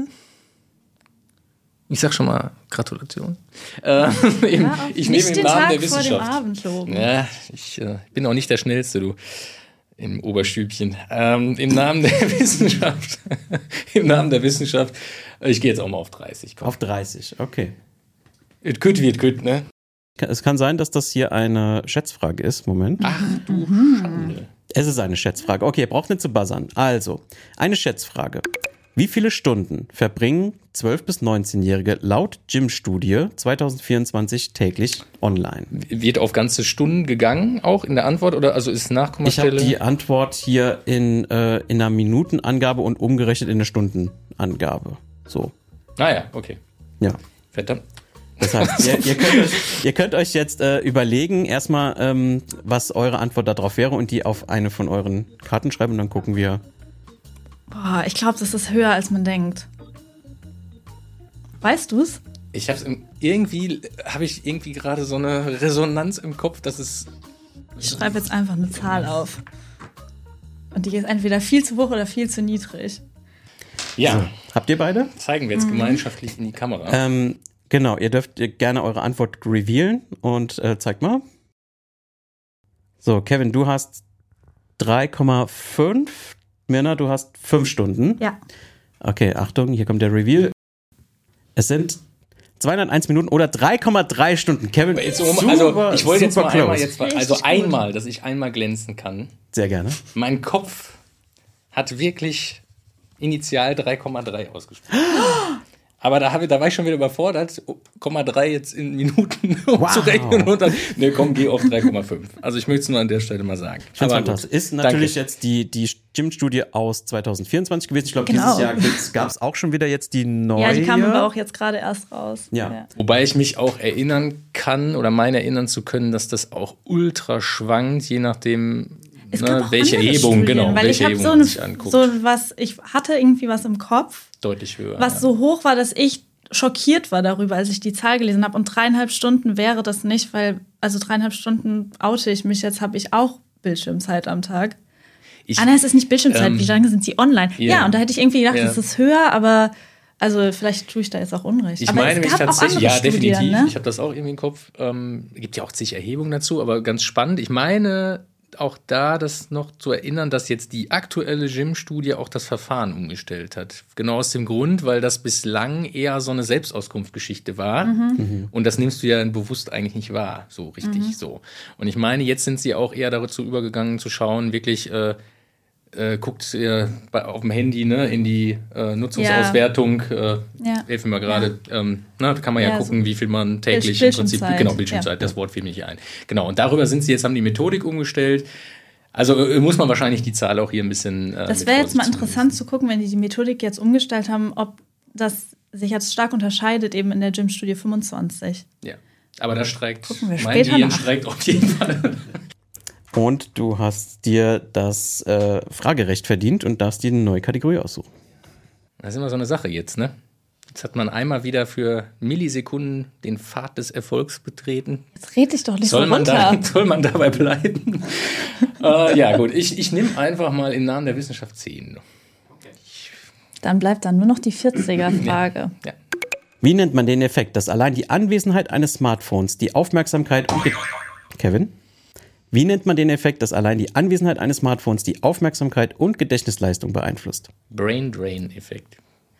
ich sag schon mal Gratulation. Äh, im, Ja, ich nicht nehme den im Namen Tag der vor dem Wissenschaft. Abend loben. Ja, ich äh, bin auch nicht der Schnellste, du. Im Oberstübchen. Ähm, Im Namen der Wissenschaft. Im Namen der Wissenschaft. Ich gehe jetzt auch mal auf dreißig. Komm. Auf dreißig, okay. It could wie it could, ne? Es kann sein, dass das hier eine Schätzfrage ist. Moment. Ach du Schande. Es ist eine Schätzfrage. Okay, ihr braucht nicht zu buzzern. Also, eine Schätzfrage. Wie viele Stunden verbringen zwölf- bis neunzehnjährige laut Gym-Studie zwanzig vierundzwanzig täglich online? Wird auf ganze Stunden gegangen, auch in der Antwort? Oder also ist Ich habe Nachkommastelle? die Antwort hier in, äh, in einer Minutenangabe und umgerechnet in eine Stundenangabe. So, Ah ja, okay. ja. Verdammt. Das heißt, ihr, ihr, könnt euch, ihr könnt euch jetzt äh, überlegen, erstmal, ähm, was eure Antwort darauf wäre und die auf eine von euren Karten schreiben und dann gucken wir. Boah, ich glaube, das ist höher, als man denkt. Weißt du's? Ich hab's im, irgendwie, habe ich irgendwie gerade so eine Resonanz im Kopf, dass es. Ich schreibe jetzt einfach eine Zahl auf. Und die ist entweder viel zu hoch oder viel zu niedrig. Ja, Habt ihr beide? zeigen wir jetzt gemeinschaftlich in die Kamera. Ähm, genau, ihr dürft gerne eure Antwort revealen und äh, zeigt mal. So, Kevin, du hast drei Komma fünf. Mirna, du hast fünf Stunden. Ja. Okay, Achtung, hier kommt der Reveal. Es sind zweihunderteins Minuten oder drei Komma drei Stunden. Kevin, Jetzt um, super, also ich wollte jetzt super mal einmal, close. jetzt mal, Richtig also gut. einmal, dass ich einmal glänzen kann. Sehr gerne. Mein Kopf hat wirklich initial drei Komma drei ausgesprochen. Aber da, hab ich, da war ich schon wieder überfordert, Komma drei jetzt in Minuten umzurechnen und dann, ne komm, geh auf drei Komma fünf. Also ich möchte es nur an der Stelle mal sagen. Ich find's Aber gut. fantastisch. Ist natürlich Danke. jetzt die, die Gym-Studie aus zwanzig vierundzwanzig gewesen. Ich glaube, Genau. dieses Jahr gab es auch schon wieder jetzt die neue. Ja, die kam aber auch jetzt gerade erst raus. Ja. Wobei ich mich auch erinnern kann oder meine erinnern zu können, dass das auch ultra schwankt, je nachdem, Es ne, gab auch welche andere Erhebung, Studien, genau, weil welche ich habe Erhebung so, man eine, sich anguckt. so was, ich hatte irgendwie was im Kopf, Deutlich höher. was ja. so hoch war, dass ich schockiert war darüber, als ich die Zahl gelesen habe. Und dreieinhalb Stunden wäre das nicht, weil, also dreieinhalb Stunden oute ich mich, jetzt habe ich auch Bildschirmzeit am Tag. Ich, ah, nein, es ist nicht Bildschirmzeit, ähm, wie lange sind sie online? yeah. Ja, und da hätte ich irgendwie gedacht, Ja. das ist höher, aber also vielleicht tue ich da jetzt auch Unrecht. Ich aber meine es mich gab auch tatsächlich, andere ja, Studien, definitiv. ne? Ich habe das auch irgendwie im Kopf. Ähm, gibt ja auch zig Erhebungen dazu, aber ganz spannend. Ich meine, auch da das noch zu erinnern, dass jetzt die aktuelle Gym-Studie auch das Verfahren umgestellt hat. Genau aus dem Grund, weil das bislang eher so eine Selbstauskunftsgeschichte war. Mhm. Und das nimmst du ja bewusst eigentlich nicht wahr, so richtig mhm. so. Und ich meine, jetzt sind sie auch eher dazu übergegangen zu schauen, wirklich äh, äh, guckt ihr bei, auf dem Handy ne, in die äh, Nutzungsauswertung, ja. äh, ja. helfen wir gerade, ja. ähm, da kann man ja, ja gucken, so wie viel man täglich im Prinzip, genau, Bildschirmzeit, ja. das Wort fiel mir nicht ein. Genau, und darüber sind sie jetzt, haben die Methodik umgestellt. Also äh, muss man wahrscheinlich die Zahl auch hier ein bisschen äh, Das wäre jetzt mal interessant zu gucken, wenn die die Methodik jetzt umgestellt haben, ob das sich jetzt stark unterscheidet eben in der Gym-Studie fünfundzwanzig. Ja, aber da streikt, mein Gehirn streikt auf jeden Fall. Und du hast dir das äh, Fragerecht verdient und darfst dir eine neue Kategorie aussuchen. Das ist immer so eine Sache jetzt, ne? Jetzt hat man einmal wieder für Millisekunden den Pfad des Erfolgs betreten. Jetzt red dich doch nicht soll so man runter. Da, soll man dabei bleiben? äh, ja gut, ich, ich nehme einfach mal im Namen der Wissenschaft zehn. Dann bleibt dann nur noch die vierziger-Frage. Ja. Ja. Wie nennt man den Effekt, dass allein die Anwesenheit eines Smartphones die Aufmerksamkeit und... Ge- Kevin? Wie nennt man den Effekt, dass allein die Anwesenheit eines Smartphones die Aufmerksamkeit und Gedächtnisleistung beeinflusst? Brain-Drain-Effekt.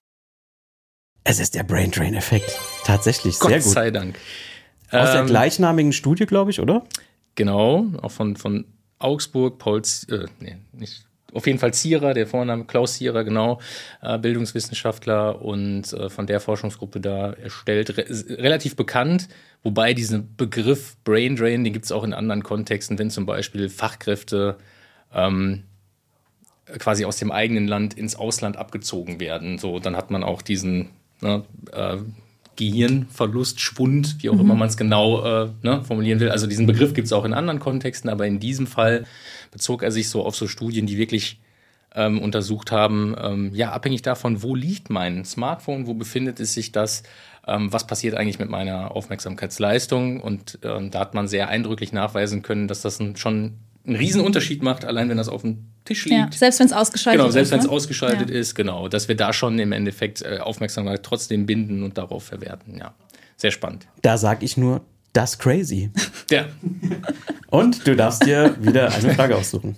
Es ist der Brain-Drain-Effekt. Tatsächlich, Gott sehr gut. Gott sei Dank. Aus ähm, der gleichnamigen Studie, glaube ich, oder? Genau, auch von, von Augsburg, Paul, äh, nee, nicht, auf jeden Fall Zierer, der Vorname Klaus Zierer, genau, äh, Bildungswissenschaftler und äh, von der Forschungsgruppe da erstellt, re- relativ bekannt, wobei diesen Begriff Brain Drain, den gibt es auch in anderen Kontexten, wenn zum Beispiel Fachkräfte ähm, quasi aus dem eigenen Land ins Ausland abgezogen werden, so, dann hat man auch diesen ne, äh, Gehirnverlust, Schwund, wie auch mhm. immer man es genau äh, ne, formulieren will. Also diesen Begriff gibt es auch in anderen Kontexten, aber in diesem Fall bezog er sich so auf so Studien, die wirklich ähm, untersucht haben, ähm, ja, abhängig davon, wo liegt mein Smartphone, wo befindet es sich das, ähm, was passiert eigentlich mit meiner Aufmerksamkeitsleistung. Und ähm, da hat man sehr eindrücklich nachweisen können, dass das ein, schon einen riesen Unterschied macht, allein wenn das auf dem Tisch liegt. Ja, selbst wenn es ausgeschaltet ist. Genau, selbst wenn es ne? ausgeschaltet ja. ist, genau. Dass wir da schon im Endeffekt äh, Aufmerksamkeit trotzdem binden und darauf verwerten. Ja, sehr spannend. Da sag ich nur, das crazy. Ja. Und du darfst dir wieder eine Frage aussuchen.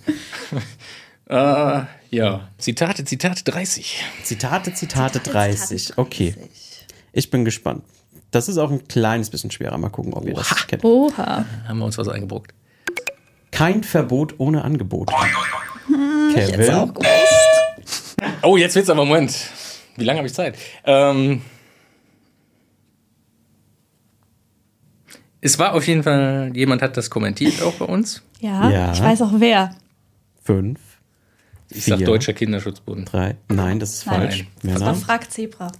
äh, ja, Zitate, Zitate dreißig. Zitate, Zitate dreißig. Okay, ich bin gespannt. Das ist auch ein kleines bisschen schwerer. Mal gucken, ob ihr Oha. das kennt. Oha. Haben wir uns was eingebrockt. Kein Verbot ohne Angebot. Hm, Kevin? jetzt auch gewusst. Oh, jetzt wird's aber, Moment. Wie lange habe ich Zeit? Ähm, es war auf jeden Fall, jemand hat das kommentiert auch bei uns. Ja, Ja. ich weiß auch wer. Fünf, Ich Vier. sag Deutscher Kinderschutzbund. drei. Nein, das ist Nein. falsch. Nein. Das war Männer. Frag Zebra.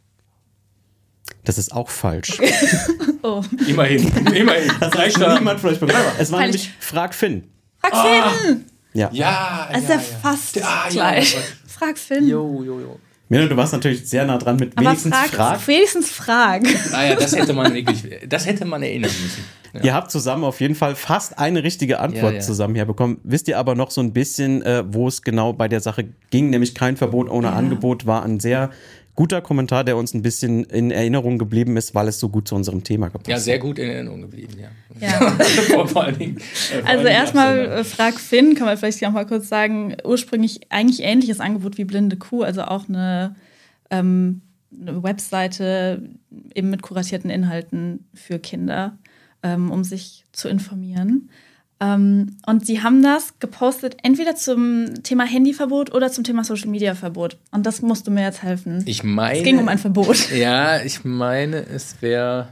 Das ist auch falsch. Oh. Immerhin, immerhin. Das Drei hat Sterne. niemand von euch bekommen. Es war Peinlich. nämlich Frag Finn. Frag Ah. Finn! Ja. Ja, Das ist ja, ja, ja. fast Ah, ja, gleich. ja. Frag Finn. Jo, jo, jo. Mena, du warst natürlich sehr nah dran mit Aber wenigstens frag, Frag. wenigstens Frag. Ah ja, das hätte man wirklich, das hätte man erinnern müssen. Ja. Ihr habt zusammen auf jeden Fall fast eine richtige Antwort Ja, ja. zusammen herbekommen. Wisst ihr aber noch so ein bisschen, äh, wo es genau bei der Sache ging? Nämlich kein Verbot ohne Ja. Angebot war ein sehr guter Kommentar, der uns ein bisschen in Erinnerung geblieben ist, weil es so gut zu unserem Thema gepasst Ja, hat. sehr gut in Erinnerung geblieben, ja. Ja. vor, vor allen Dingen. Äh, vor Also allen Dingen erstmal Absender. äh, Frag Finn, kann man vielleicht noch mal kurz sagen, ursprünglich eigentlich ähnliches Angebot wie Blinde Kuh, also auch eine, ähm, eine Webseite eben mit kuratierten Inhalten für Kinder, ähm, um sich zu informieren. Ähm, und sie haben das gepostet entweder zum Thema Handyverbot oder zum Thema Social-Media-Verbot. Und das musst du mir jetzt helfen. Ich meine. Es ging um ein Verbot. Ja, ich meine, es wäre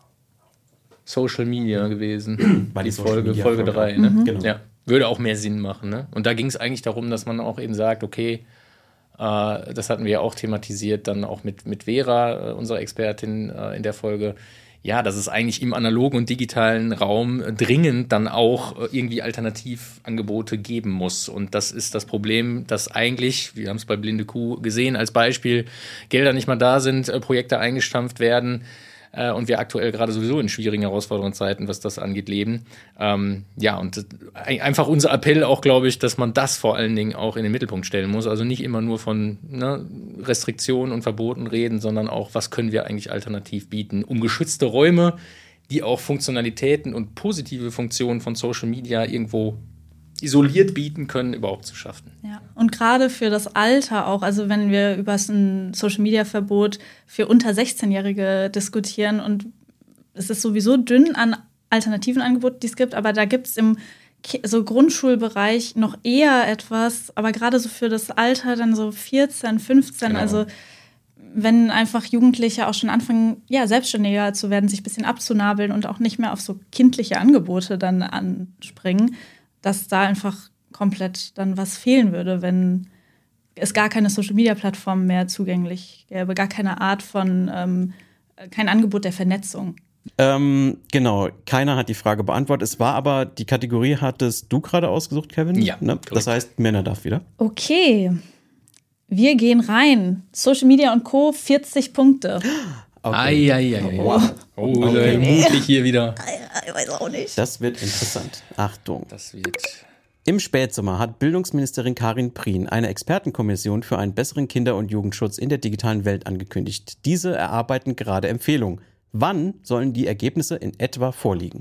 Social Media gewesen. War die die Social Folge, Media Folge Folge. drei, ne? Mhm. Genau. Ja. Würde auch mehr Sinn machen, ne? Und da ging es eigentlich darum, dass man auch eben sagt, okay, äh, das hatten wir ja auch thematisiert, dann auch mit, mit Vera, äh, unserer Expertin äh, in der Folge. Ja, dass es eigentlich im analogen und digitalen Raum dringend dann auch irgendwie Alternativangebote geben muss. Und das ist das Problem, dass eigentlich, wir haben es bei Blinde Kuh gesehen als Beispiel, Gelder nicht mal da sind, Projekte eingestampft werden und wir aktuell gerade sowieso in schwierigen, herausfordernden Zeiten, was das angeht, leben. Ähm, ja, und einfach unser Appell auch, glaube ich, dass man das vor allen Dingen auch in den Mittelpunkt stellen muss. Also nicht immer nur von ne, Restriktionen und Verboten reden, sondern auch, was können wir eigentlich alternativ bieten, um geschützte Räume, die auch Funktionalitäten und positive Funktionen von Social Media irgendwo isoliert bieten können, überhaupt zu schaffen. Ja, und gerade für das Alter auch, also wenn wir über ein Social-Media-Verbot für unter sechzehnjährige diskutieren und es ist sowieso dünn an alternativen Angeboten, die es gibt, aber da gibt es im so Grundschulbereich noch eher etwas, aber gerade so für das Alter dann so vierzehn, fünfzehn, genau. Also wenn einfach Jugendliche auch schon anfangen, ja, selbstständiger zu werden, sich ein bisschen abzunabeln und auch nicht mehr auf so kindliche Angebote dann anspringen, dass da einfach komplett dann was fehlen würde, wenn es gar keine Social-Media-Plattform mehr zugänglich gäbe, gar keine Art von, ähm, kein Angebot der Vernetzung. Ähm, genau, keiner hat die Frage beantwortet. Es war aber, die Kategorie hattest du gerade ausgesucht, Kevin? Ja. Ne? Das heißt, Männer darf wieder. Okay, wir gehen rein. Social Media und Co. vierzig Punkte. Okay. Ei, ei, ei. Oh, oh okay. Mutig hier wieder. Ich weiß auch nicht. Das wird interessant. Achtung. Das wird... Im Spätsommer hat Bildungsministerin Karin Prien eine Expertenkommission für einen besseren Kinder- und Jugendschutz in der digitalen Welt angekündigt. Diese erarbeiten gerade Empfehlungen. Wann sollen die Ergebnisse in etwa vorliegen?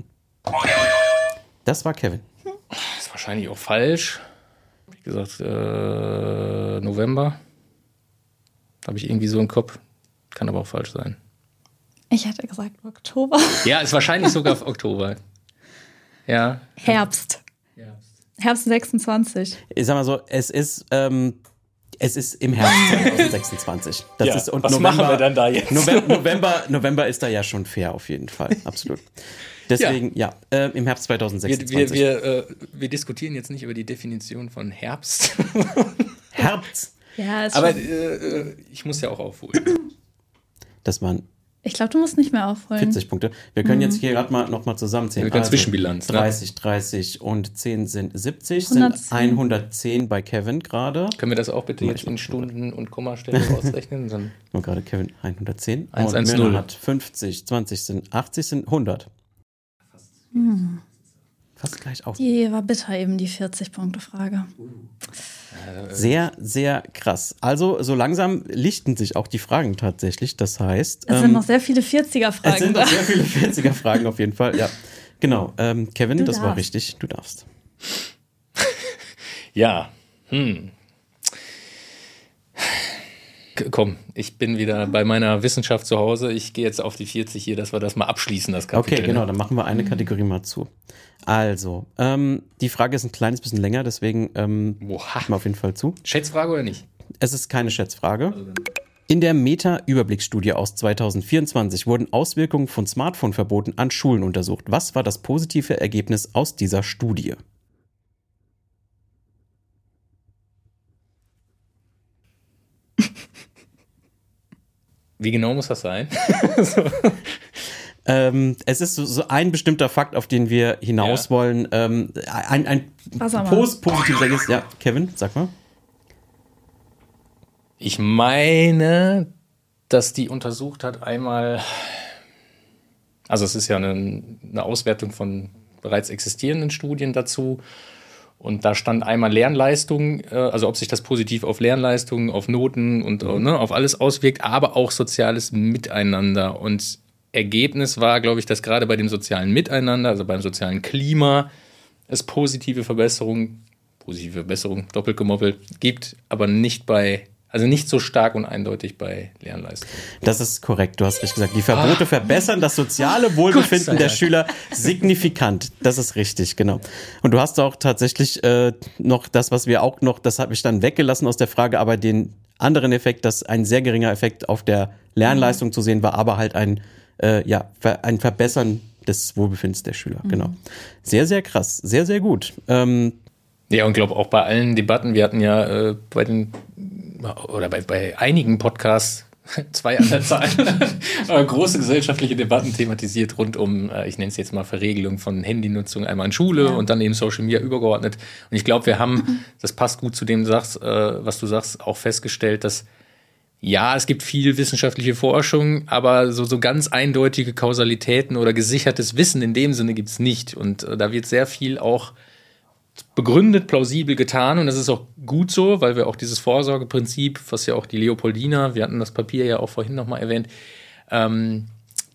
Das war Kevin. Das ist wahrscheinlich auch falsch. Wie gesagt, äh, November. Habe ich irgendwie so im Kopf. Kann aber auch falsch sein. Ich hätte gesagt Oktober. Ja, ist wahrscheinlich sogar Oktober. Ja. Herbst. Herbst. Herbst sechsundzwanzig. Ich sag mal so, es ist, ähm, es ist im Herbst zwanzig sechsundzwanzig. Das ja, ist, und was November, machen wir dann da jetzt? November, November, November ist da ja schon fair, auf jeden Fall. Absolut. Deswegen, ja, ja äh, im Herbst zwanzig sechsundzwanzig. Wir, wir, wir, äh, wir diskutieren jetzt nicht über die Definition von Herbst. Herbst? Ja, ist aber äh, ich muss ja auch aufholen. Das waren Ich glaube, du musst nicht mehr aufholen. vierzig Punkte. Wir können mhm. jetzt hier gerade mal noch mal zusammenzählen. Wir können also Zwischenbilanz. dreißig, dreißig und zehn sind siebzig, hundertzehn. Sind hundertzehn bei Kevin gerade. Können wir das auch bitte jetzt in Stunden und Kommastellen ausrechnen? Dann nur gerade Kevin hundertzehn. eins, und eins, Männer null. hat fünfzig, zwanzig sind achtzig, sind hundert. Hm. Fast gleich auf. Die war bitter eben, die vierzig-Punkte-Frage. Sehr, sehr krass. Also so langsam lichten sich auch die Fragen tatsächlich. Das heißt... Es ähm, sind noch sehr viele vierziger-Fragen. Es sind noch sehr viele vierziger-Fragen auf jeden Fall, ja. Genau. Ähm, Kevin, Du das darfst. war richtig. Du darfst. Ja. Hm. Komm, ich bin wieder bei meiner Wissenschaft zu Hause. Ich gehe jetzt auf die vierzig hier, dass wir das mal abschließen, das Kapitel. Okay, genau, dann machen wir eine Kategorie mal zu. Also, ähm, die Frage ist ein kleines bisschen länger, deswegen ähm, Oha. mal auf jeden Fall zu. Schätzfrage oder nicht? Es ist keine Schätzfrage. In der Meta-Überblicksstudie aus zwanzig vierundzwanzig wurden Auswirkungen von Smartphone-Verboten an Schulen untersucht. Was war das positive Ergebnis aus dieser Studie? Wie genau muss das sein? so. ähm, es ist so, so ein bestimmter Fakt, auf den wir hinaus ja. wollen. Ähm, ein ein pos- positives Ergebnis. Ja, Kevin, sag mal. Ich meine, dass die untersucht hat einmal, also es ist ja eine, eine Auswertung von bereits existierenden Studien dazu. Und da stand einmal Lernleistung, also ob sich das positiv auf Lernleistungen, auf Noten und mhm. ne, auf alles auswirkt, aber auch soziales Miteinander. Und Ergebnis war, glaube ich, dass gerade bei dem sozialen Miteinander, also beim sozialen Klima, es positive Verbesserungen, positive Verbesserungen, doppelt gemoppelt, gibt, aber nicht bei, also nicht so stark und eindeutig bei Lernleistung. Das ist korrekt, du hast richtig gesagt. Die Verbote ah. verbessern das soziale Wohlbefinden der Schüler signifikant. Das ist richtig, genau. Und du hast auch tatsächlich äh, noch das, was wir auch noch, das habe ich dann weggelassen aus der Frage, aber den anderen Effekt, dass ein sehr geringer Effekt auf der Lernleistung mhm. zu sehen war, aber halt ein, äh, ja, ein Verbessern des Wohlbefindens der Schüler, mhm. genau. Sehr, sehr krass, sehr, sehr gut. Ähm, ja, und glaube auch bei allen Debatten, wir hatten ja äh, bei den oder bei, bei einigen Podcasts, zwei an der Zahl, große gesellschaftliche Debatten thematisiert rund um, ich nenne es jetzt mal Verregelung von Handynutzung einmal in Schule ja. und dann eben Social Media übergeordnet. Und ich glaube, wir haben, das passt gut zu dem, sagst, was du sagst, auch festgestellt, dass ja, es gibt viel wissenschaftliche Forschung, aber so, so ganz eindeutige Kausalitäten oder gesichertes Wissen in dem Sinne gibt es nicht. Und da wird sehr viel auch begründet, plausibel getan und das ist auch gut so, weil wir auch dieses Vorsorgeprinzip, was ja auch die Leopoldina, wir hatten das Papier ja auch vorhin nochmal erwähnt, ähm,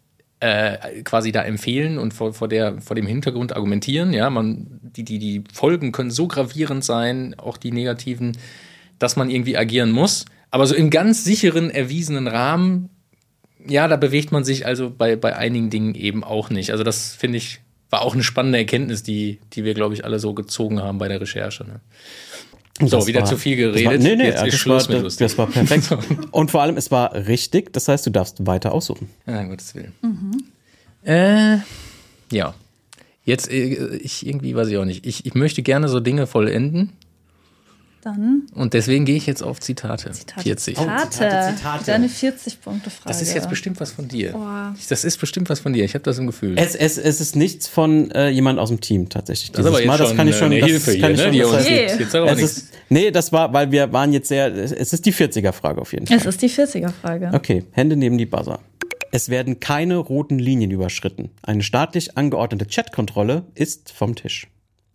äh, quasi da empfehlen und vor, vor, der, vor dem Hintergrund argumentieren. Ja, man, die, die, die Folgen können so gravierend sein, auch die negativen, dass man irgendwie agieren muss. Aber so im ganz sicheren, erwiesenen Rahmen, ja, da bewegt man sich also bei, bei einigen Dingen eben auch nicht. Also das, finde ich, war auch eine spannende Erkenntnis, die, die wir, glaube ich, alle so gezogen haben bei der Recherche. Ne? So, das wieder war, zu viel geredet. War, nee, nee, Jetzt ist das, Schluss war, mit das, das war perfekt. Und vor allem, es war richtig. Das heißt, du darfst weiter aussuchen. Ja, Gottes Willen. Mhm. Äh, ja. Jetzt, äh, ich irgendwie weiß ich auch nicht. Ich, ich möchte gerne so Dinge vollenden. Dann. Und deswegen gehe ich jetzt auf Zitate. Zitate. vierzig. Oh, Zitate. Zitate. Deine vierzig-Punkte-Frage. Das ist jetzt bestimmt was von dir. Oh. Das ist bestimmt was von dir. Ich habe das im Gefühl. Es, es, es ist nichts von äh, jemand aus dem Team tatsächlich. Das ist aber jetzt Mal, das schon kann ich schon, eine das Hilfe kann hier, ich ne? schon, Die das heißt, uns jetzt aber es nichts. ist, nee, das war, weil wir waren jetzt sehr, es ist die vierziger-Frage auf jeden Fall. Es ist die vierziger-Frage. Okay, Hände neben die Buzzer. Es werden keine roten Linien überschritten. Eine staatlich angeordnete Chatkontrolle ist vom Tisch.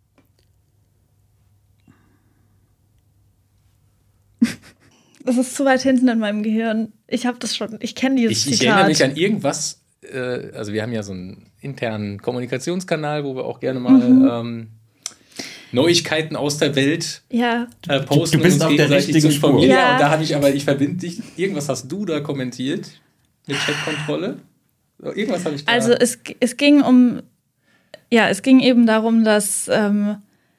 Das ist zu weit hinten in meinem Gehirn. Ich habe das schon, ich kenne dieses ich, Zitat. Ich erinnere mich an irgendwas, äh, also wir haben ja so einen internen Kommunikationskanal, wo wir auch gerne mal mhm. ähm, Neuigkeiten aus der Welt ja. äh, posten du, du bist und uns auf der richtigen Spur. Ja. Ja. Und da habe ich aber, ich verbinde dich, irgendwas hast du da kommentiert mit Chatkontrolle? Irgendwas habe ich da. Also es, es ging um, ja, es ging eben darum, dass ähm,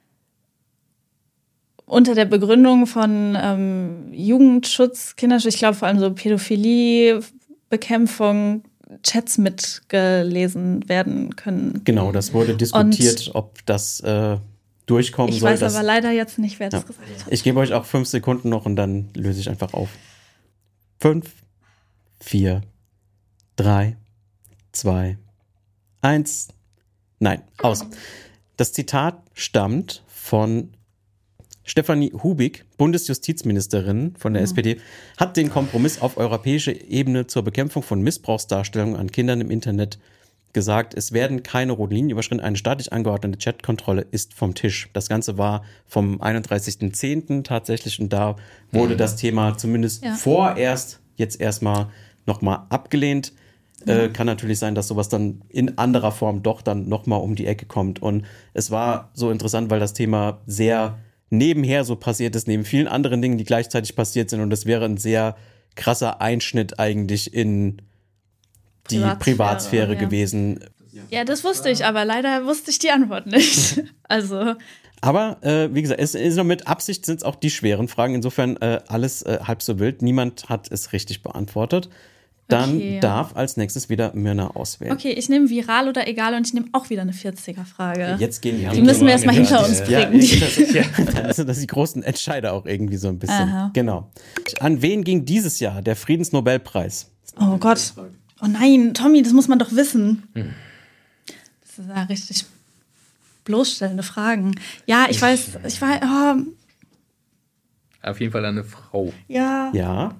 unter der Begründung von ähm, Jugendschutz, Kinderschutz, ich glaube vor allem so Pädophilie, Bekämpfung, Chats mitgelesen werden können. Genau, das wurde diskutiert, und ob das äh, durchkommen ich soll. Ich weiß aber leider jetzt nicht, wer das ja. gesagt hat. Ich gebe euch auch fünf Sekunden noch und dann löse ich einfach auf. Fünf, vier, drei, zwei, eins. Nein, aus. Das Zitat stammt von Stefanie Hubig, Bundesjustizministerin von der mhm. S P D, hat den Kompromiss auf europäischer Ebene zur Bekämpfung von Missbrauchsdarstellungen an Kindern im Internet gesagt. Es werden keine roten Linien überschritten. Eine staatlich angeordnete Chatkontrolle ist vom Tisch. Das Ganze war vom einunddreißigsten zehnten tatsächlich und da wurde mhm. das Thema zumindest ja. vorerst jetzt erstmal nochmal abgelehnt. Mhm. Äh, kann natürlich sein, dass sowas dann in anderer Form doch dann nochmal um die Ecke kommt. Und es war so interessant, weil das Thema sehr nebenher so passiert ist, neben vielen anderen Dingen, die gleichzeitig passiert sind. Und das wäre ein sehr krasser Einschnitt eigentlich in die Privatsphäre, Privatsphäre ja. gewesen. Ja, das wusste ich, aber leider wusste ich die Antwort nicht. Also. Aber äh, wie gesagt, es ist noch mit Absicht sind es auch die schweren Fragen. Insofern äh, alles äh, halb so wild. Niemand hat es richtig beantwortet. Dann okay. darf als nächstes wieder Myrna auswählen. Okay, ich nehme viral oder egal und ich nehme auch wieder eine vierziger-Frage. Jetzt gehen die Die müssen wir erstmal hinter uns ja, bringen. Ja, dann sind das die großen Entscheider auch irgendwie so ein bisschen. Aha. Genau. An wen ging dieses Jahr der Friedensnobelpreis? Oh Gott. Oh nein, Tommy, das muss man doch wissen. Hm. Das sind ja richtig bloßstellende Fragen. Ja, ich weiß, ich weiß. Oh. Auf jeden Fall eine Frau. Ja. Ja.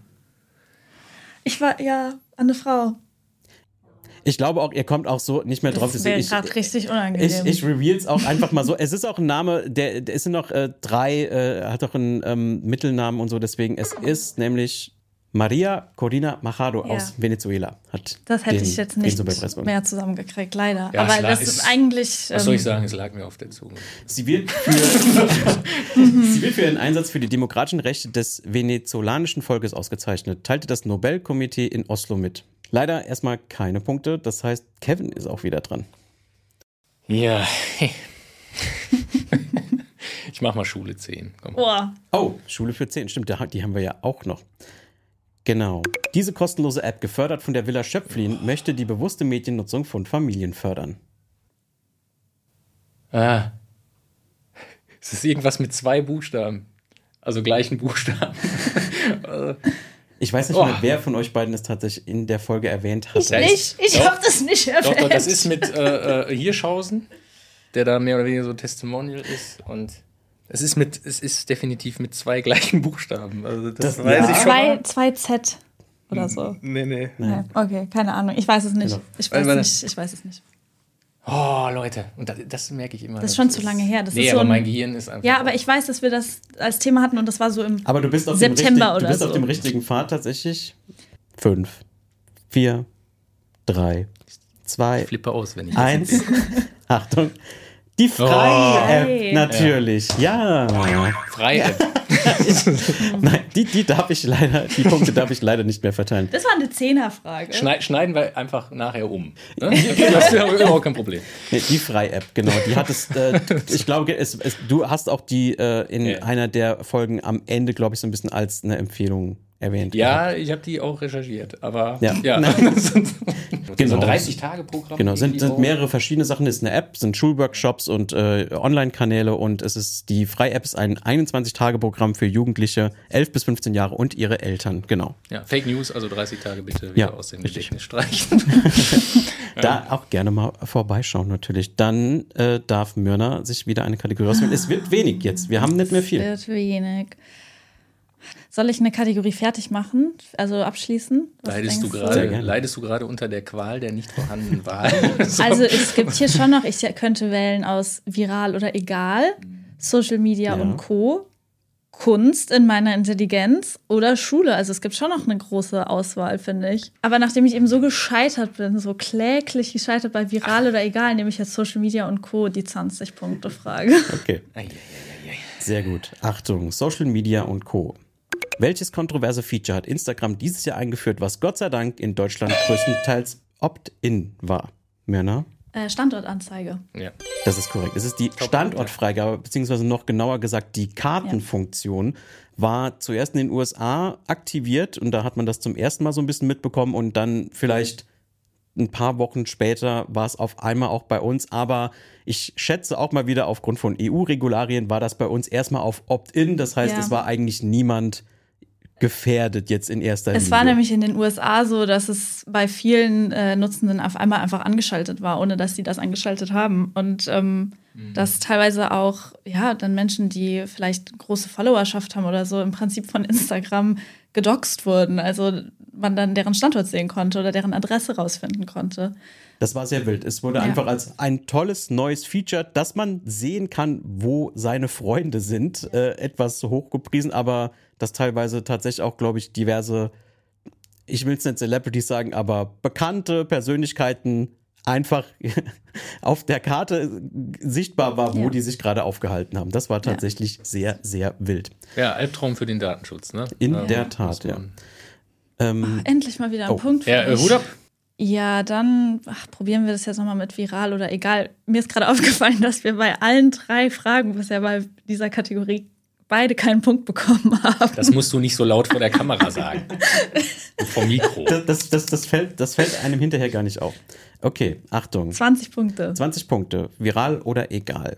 Ich war, ja, eine Frau. Ich glaube auch, ihr kommt auch so nicht mehr drauf. Das wäre gerade richtig unangenehm. Ich, ich reveal es auch einfach mal so. Es ist auch ein Name, der, der ist noch äh, drei, äh, hat auch einen ähm, Mittelnamen und so. Deswegen, es ist nämlich Maria Corina Machado ja. aus Venezuela. Hat das hätte den, ich jetzt nicht mehr zusammengekriegt, leider. Ja, aber das ist, ist eigentlich... Was ähm, soll ich sagen? Es lag mir auf der Zunge. Sie wird, für, sie wird für ihren Einsatz für die demokratischen Rechte des venezolanischen Volkes ausgezeichnet, teilte das Nobelkomitee in Oslo mit. Leider erstmal keine Punkte, das heißt, Kevin ist auch wieder dran. Ja. Ich mach mal Schule zehn. Komm. Oh. oh, Schule für zehn, stimmt, die haben wir ja auch noch. Genau. Diese kostenlose App, gefördert von der Villa Schöpflin, möchte die bewusste Mediennutzung von Familien fördern. Ah. Es ist irgendwas mit zwei Buchstaben. Also gleichen Buchstaben. Ich weiß nicht oh. mehr, wer von euch beiden es tatsächlich in der Folge erwähnt hat. Ich nicht. Ich habe das nicht erwähnt. Doch, doch, das ist mit äh, Hirschhausen, der da mehr oder weniger so Testimonial ist. Und es ist mit, es ist definitiv mit zwei gleichen Buchstaben. Also das, das weiß ja. ich schon. Zwei, zwei Z oder so. Nee, nee. nee. Okay, keine Ahnung. Ich weiß es nicht. Genau. Ich weiß Weil, nicht. Ich weiß es nicht. Oh, Leute. Und das, das merke ich immer. Das ist schon zu lange her. Das nee, ist so aber ein, mein Gehirn ist einfach... Ja, aber ich weiß, dass wir das als Thema hatten und das war so im aber du bist auf September dem richtig, oder so. Du bist so. auf dem richtigen Pfad tatsächlich. Fünf, vier, drei, zwei, ich flippe aus, wenn ich eins. Achtung. Die Frei-App, oh, natürlich. Ja. ja. Frei-App. Nein, die, die darf ich leider, die Punkte darf ich leider nicht mehr verteilen. Das war eine Zehnerfrage. Schneid, schneiden wir einfach nachher um. Ne? Das wäre überhaupt kein Problem. Nee, die Frei-App, genau. Die hattest, äh, ich glaube, es, es, du hast auch die äh, in ja. einer der Folgen am Ende, glaube ich, so ein bisschen als eine Empfehlung erwähnt. Ja, gehabt. Ich habe die auch recherchiert, aber ja. ja. Genau. So ein dreißig-Tage-Programm. Genau, sind, sind mehrere verschiedene Sachen. Es ist eine App, sind Schulworkshops und äh, Online-Kanäle und es ist die Frei-App ist ein einundzwanzig-Tage-Programm für Jugendliche, elf bis fünfzehn Jahre und ihre Eltern, genau. Ja, Fake News, also dreißig Tage bitte wieder ja, aus dem Gedächtnis streichen. Da auch gerne mal vorbeischauen natürlich. Dann äh, darf Myrna sich wieder eine Kategorie auswählen. Es wird wenig jetzt, wir haben nicht mehr viel. Es wird wenig. Soll ich eine Kategorie fertig machen, also abschließen? Leidest du, grade, leidest du gerade unter der Qual der nicht vorhandenen Wahl? So. Also es gibt hier schon noch, ich könnte wählen aus viral oder egal, Social Media ja. und Co., Kunst in meiner Intelligenz oder Schule. Also es gibt schon noch eine große Auswahl, finde ich. Aber nachdem ich eben so gescheitert bin, so kläglich gescheitert bei viral Ach. oder egal, nehme ich jetzt Social Media und Co. die zwanzig-Punkte-Frage. Okay. Sehr gut. Achtung, Social Media und Co. Welches kontroverse Feature hat Instagram dieses Jahr eingeführt, was Gott sei Dank in Deutschland größtenteils Opt-in war? Myrna? Äh, Standortanzeige. Ja. Das ist korrekt. Es ist die Standortfreigabe, beziehungsweise noch genauer gesagt die Kartenfunktion, ja. war zuerst in den U S A aktiviert und da hat man das zum ersten Mal so ein bisschen mitbekommen und dann vielleicht ein paar Wochen später war es auf einmal auch bei uns, aber ich schätze auch mal wieder aufgrund von E U-Regularien war das bei uns erstmal auf Opt-in, das heißt, ja. es war eigentlich niemand gefährdet jetzt in erster Linie. Es war nämlich in den U S A so, dass es bei vielen äh, Nutzenden auf einmal einfach angeschaltet war, ohne dass sie das angeschaltet haben. Und ähm, mhm. dass teilweise auch, ja, dann Menschen, die vielleicht große Followerschaft haben oder so, im Prinzip von Instagram gedoxt wurden. Also man dann deren Standort sehen konnte oder deren Adresse rausfinden konnte. Das war sehr wild. Es wurde ja. einfach als ein tolles neues Feature, dass man sehen kann, wo seine Freunde sind, äh, etwas hochgepriesen, aber dass teilweise tatsächlich auch, glaube ich, diverse, ich will es nicht Celebrities sagen, aber bekannte Persönlichkeiten einfach auf der Karte sichtbar war, wo ja. die sich gerade aufgehalten haben. Das war tatsächlich ja. sehr, sehr wild. Ja, Albtraum für den Datenschutz, ne? In ja, der Tat, ja. Ähm, ach, endlich mal wieder ein oh. Punkt für ja, äh, Hut ab. Ja, dann ach, probieren wir das jetzt nochmal mit viral oder egal. Mir ist gerade aufgefallen, dass wir bei allen drei Fragen bisher bei dieser Kategorie beide keinen Punkt bekommen haben. Das musst du nicht so laut vor der Kamera sagen. Und vom Mikro. Das, das, das, das, fällt, das fällt einem hinterher gar nicht auf. Okay, Achtung. zwanzig Punkte. zwanzig Punkte, viral oder egal.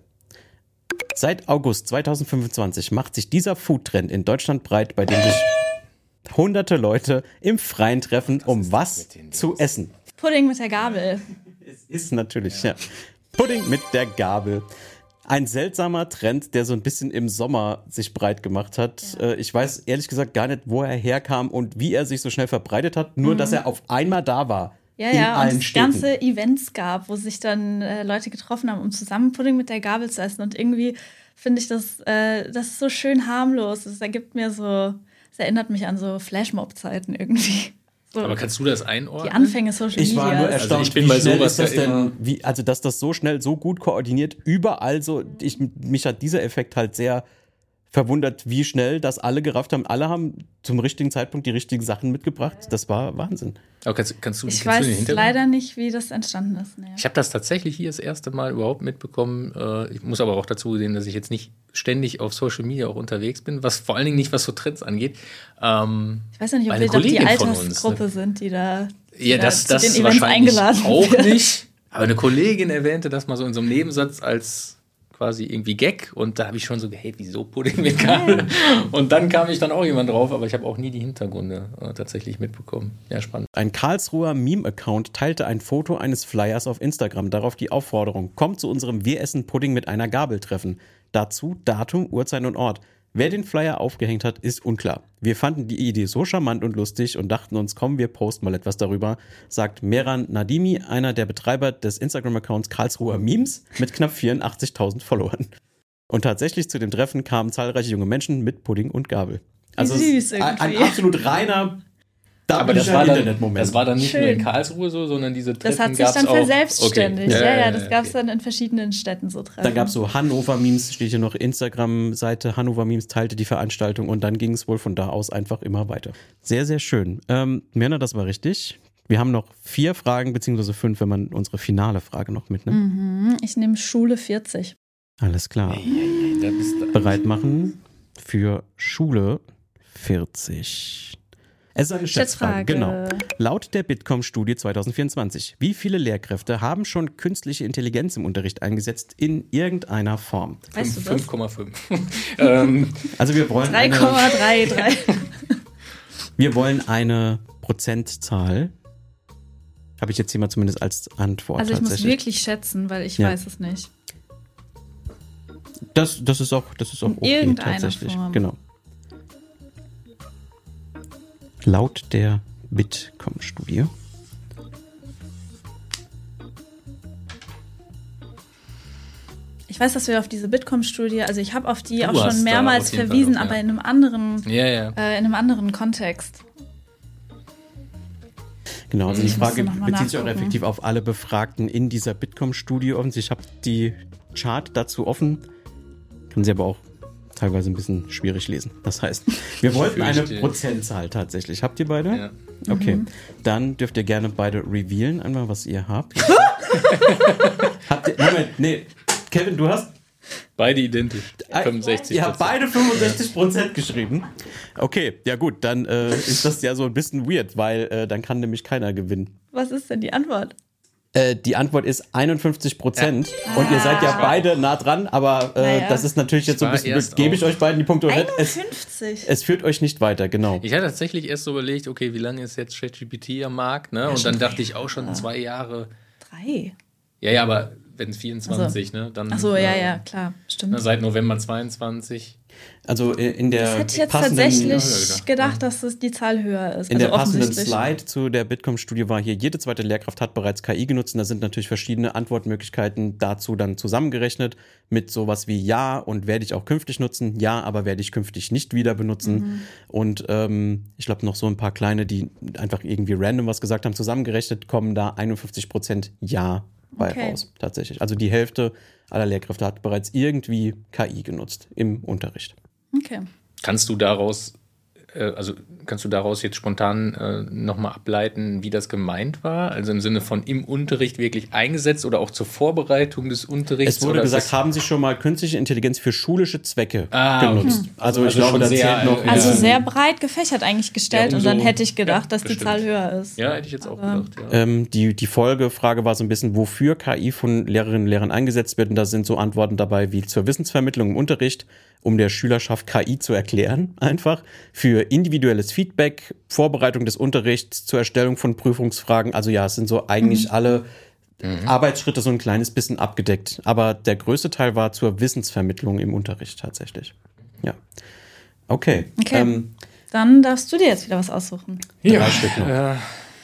Seit August zweitausendfünfundzwanzig macht sich dieser Foodtrend in Deutschland breit, bei dem sich hunderte Leute im Freien treffen, um was zu essen. Pudding mit der Gabel. Es ist natürlich, ja. Pudding mit der Gabel. Ein seltsamer Trend, der so ein bisschen im Sommer sich breit gemacht hat. Ja. Ich weiß ehrlich gesagt gar nicht, wo er herkam und wie er sich so schnell verbreitet hat. Nur, mhm. dass er auf einmal da war. Ja, in ja, allen und es Städten. ganze Events gab, wo sich dann äh, Leute getroffen haben, um zusammen Pudding mit der Gabel zu essen. Und irgendwie finde ich das, äh, das ist so schön harmlos. Es ergibt mir so, es erinnert mich an so Flashmob-Zeiten irgendwie. So. Aber kannst du das einordnen? Die Anfänge Social Media. Ich war nur erstaunt, also ich bin bei sowas ist das denn, wie, also dass das so schnell, so gut koordiniert, überall so, ich, mich hat dieser Effekt halt sehr verwundert, wie schnell das alle gerafft haben. Alle haben zum richtigen Zeitpunkt die richtigen Sachen mitgebracht. Das war Wahnsinn. Aber kannst, kannst du, ich kannst weiß du leider nicht, wie das entstanden ist. Nee. Ich habe das tatsächlich hier das erste Mal überhaupt mitbekommen. Ich muss aber auch dazu sehen, dass ich jetzt nicht ständig auf Social Media auch unterwegs bin, was vor allen Dingen nicht, was so Trends angeht. Ähm, ich weiß ja nicht, ob wir doch die Altersgruppe uns, ne? sind, die da, die ja, das, da das zu den Events eingeladen auch nicht. Aber eine Kollegin erwähnte das mal so in so einem Nebensatz als quasi irgendwie Gag und da habe ich schon so, hey, wieso Pudding mit Gabel? Und dann kam ich dann auch jemand drauf, aber ich habe auch nie die Hintergründe äh, tatsächlich mitbekommen. Ja, spannend. Ein Karlsruher Meme-Account teilte ein Foto eines Flyers auf Instagram, darauf die Aufforderung, kommt zu unserem Wir essen Pudding mit einer Gabel Treffen. Dazu Datum, Uhrzeit und Ort. Wer den Flyer aufgehängt hat, ist unklar. Wir fanden die Idee so charmant und lustig und dachten uns, komm, wir posten mal etwas darüber, sagt Meran Nadimi, einer der Betreiber des Instagram-Accounts Karlsruher Memes mit knapp vierundachtzigtausend Followern. Und tatsächlich zu dem Treffen kamen zahlreiche junge Menschen mit Pudding und Gabel. Also süß ein, ein absolut reiner Da Aber bin das ich war, ein dann, Internetmoment. das war dann nicht Schön. nur in Karlsruhe so, sondern diese Treffen Das hat sich gab's dann auch. verselbstständigt. Okay. Ja, ja, Ja, das ja, gab es okay. dann in verschiedenen Städten so Treffen. Da gab es so Hannover-Memes, steht hier noch, Instagram-Seite Hannover-Memes teilte die Veranstaltung und dann ging es wohl von da aus einfach immer weiter. Sehr, sehr schön. Ähm, Mirna, das war richtig. Wir haben noch vier Fragen, beziehungsweise fünf, wenn man unsere finale Frage noch mitnimmt. Mhm, ich nehme Schule vierzig. Alles klar. Hey, hey, hey, da bist du. Bereit machen für Schule vierzig. Es ist eine Schätzfrage. Schätzfrage. Genau. Laut der Bitkom-Studie zwanzig vierundzwanzig, wie viele Lehrkräfte haben schon künstliche Intelligenz im Unterricht eingesetzt in irgendeiner Form? Weißt du das? fünf Komma fünf. ähm, Also wir wollen drei eine, Komma dreiunddreißig. wir wollen eine Prozentzahl. Habe ich jetzt hier mal zumindest als Antwort Also ich muss tatsächlich. wirklich schätzen, weil ich Ja. weiß es nicht. Das, das ist auch, das ist auch In okay irgendeiner tatsächlich. Form. Genau. Laut der Bitkom-Studie. Ich weiß, dass wir auf diese Bitkom-Studie, also ich habe auf die Du auch hast schon da mehrmals auf jeden Fall verwiesen, noch, ja. aber in einem anderen, ja, ja. äh, in einem anderen Kontext. Genau, also die Ich musste Frage noch mal bezieht sich auch nachgucken. effektiv auf alle Befragten in dieser Bitkom-Studie. Und ich habe die Chart dazu offen, kann sie aber auch teilweise ein bisschen schwierig lesen. Das heißt, wir wollten eine fürchte. Prozentzahl tatsächlich. Habt ihr beide? Ja. Okay, Mhm. dann dürft ihr gerne beide revealen, einmal was ihr habt. habt ihr, Moment, nee, Kevin, du hast Beide identisch. fünfundsechzig. Ihr habt beide fünfundsechzig Prozent geschrieben. Okay, ja gut, dann äh, ist das ja so ein bisschen weird, weil äh, dann kann nämlich keiner gewinnen. Was ist denn die Antwort? Äh, die Antwort ist einundfünfzig Prozent und ihr seid ja Ah. beide nah dran, aber äh, Naja. das ist natürlich jetzt so ein Ich war bisschen, erst gebe ich auf euch beiden die Punkte oder nicht? Es, einundfünfzig. es führt euch nicht weiter, genau. Ich hatte tatsächlich erst so überlegt, okay, wie lange ist jetzt ChatGPT am Markt, ne? Und dann dachte ich auch schon zwei Jahre. Drei. Ja, ja, aber wenn vierundzwanzig, ne? Dann, Achso, ja, äh, ja, klar, stimmt. ne, seit November zweiundzwanzig. Also äh, in der Das hätte ich jetzt passenden, tatsächlich Ja, gedacht, gedacht, dass es die Zahl höher ist. in also der passenden offensichtlich. Slide zu der Bitkom-Studie war hier, jede zweite Lehrkraft hat bereits K I genutzt und da sind natürlich verschiedene Antwortmöglichkeiten dazu dann zusammengerechnet mit sowas wie ja und werde ich auch künftig nutzen, ja, aber werde ich künftig nicht wieder benutzen Mhm. und ähm, ich glaube noch so ein paar kleine, die einfach irgendwie random was gesagt haben, zusammengerechnet kommen da einundfünfzig Prozent ja bei Okay. raus, tatsächlich. Also die Hälfte aller Lehrkräfte hat bereits irgendwie K I genutzt im Unterricht. Okay. Kannst du daraus, äh, also kannst du daraus jetzt spontan äh, nochmal ableiten, wie das gemeint war? Also im Sinne von im Unterricht wirklich eingesetzt oder auch zur Vorbereitung des Unterrichts? Es wurde oder gesagt, ist haben Sie schon mal künstliche Intelligenz für schulische Zwecke Ah, genutzt? Also, ich Also glaube, schon da sehr, zählt noch. äh, Also Ja. sehr breit gefächert eigentlich gestellt Ja, und dann umso- hätte ich gedacht, ja, dass die bestimmt. Zahl höher ist. Ja, hätte ich jetzt auch Aber- gedacht, ja. Ähm, die, die Folgefrage war so ein bisschen, wofür K I von Lehrerinnen und Lehrern eingesetzt wird. Und da sind so Antworten dabei wie zur Wissensvermittlung im Unterricht, um der Schülerschaft K I zu erklären, einfach. Für individuelles Feedback, Vorbereitung des Unterrichts, zur Erstellung von Prüfungsfragen. Also ja, es sind so eigentlich alle Arbeitsschritte so ein kleines bisschen abgedeckt. Aber der größte Teil war zur Wissensvermittlung im Unterricht tatsächlich. Ja. Okay. Okay. Ähm, Dann darfst du dir jetzt wieder was aussuchen. drei Stück noch. Äh,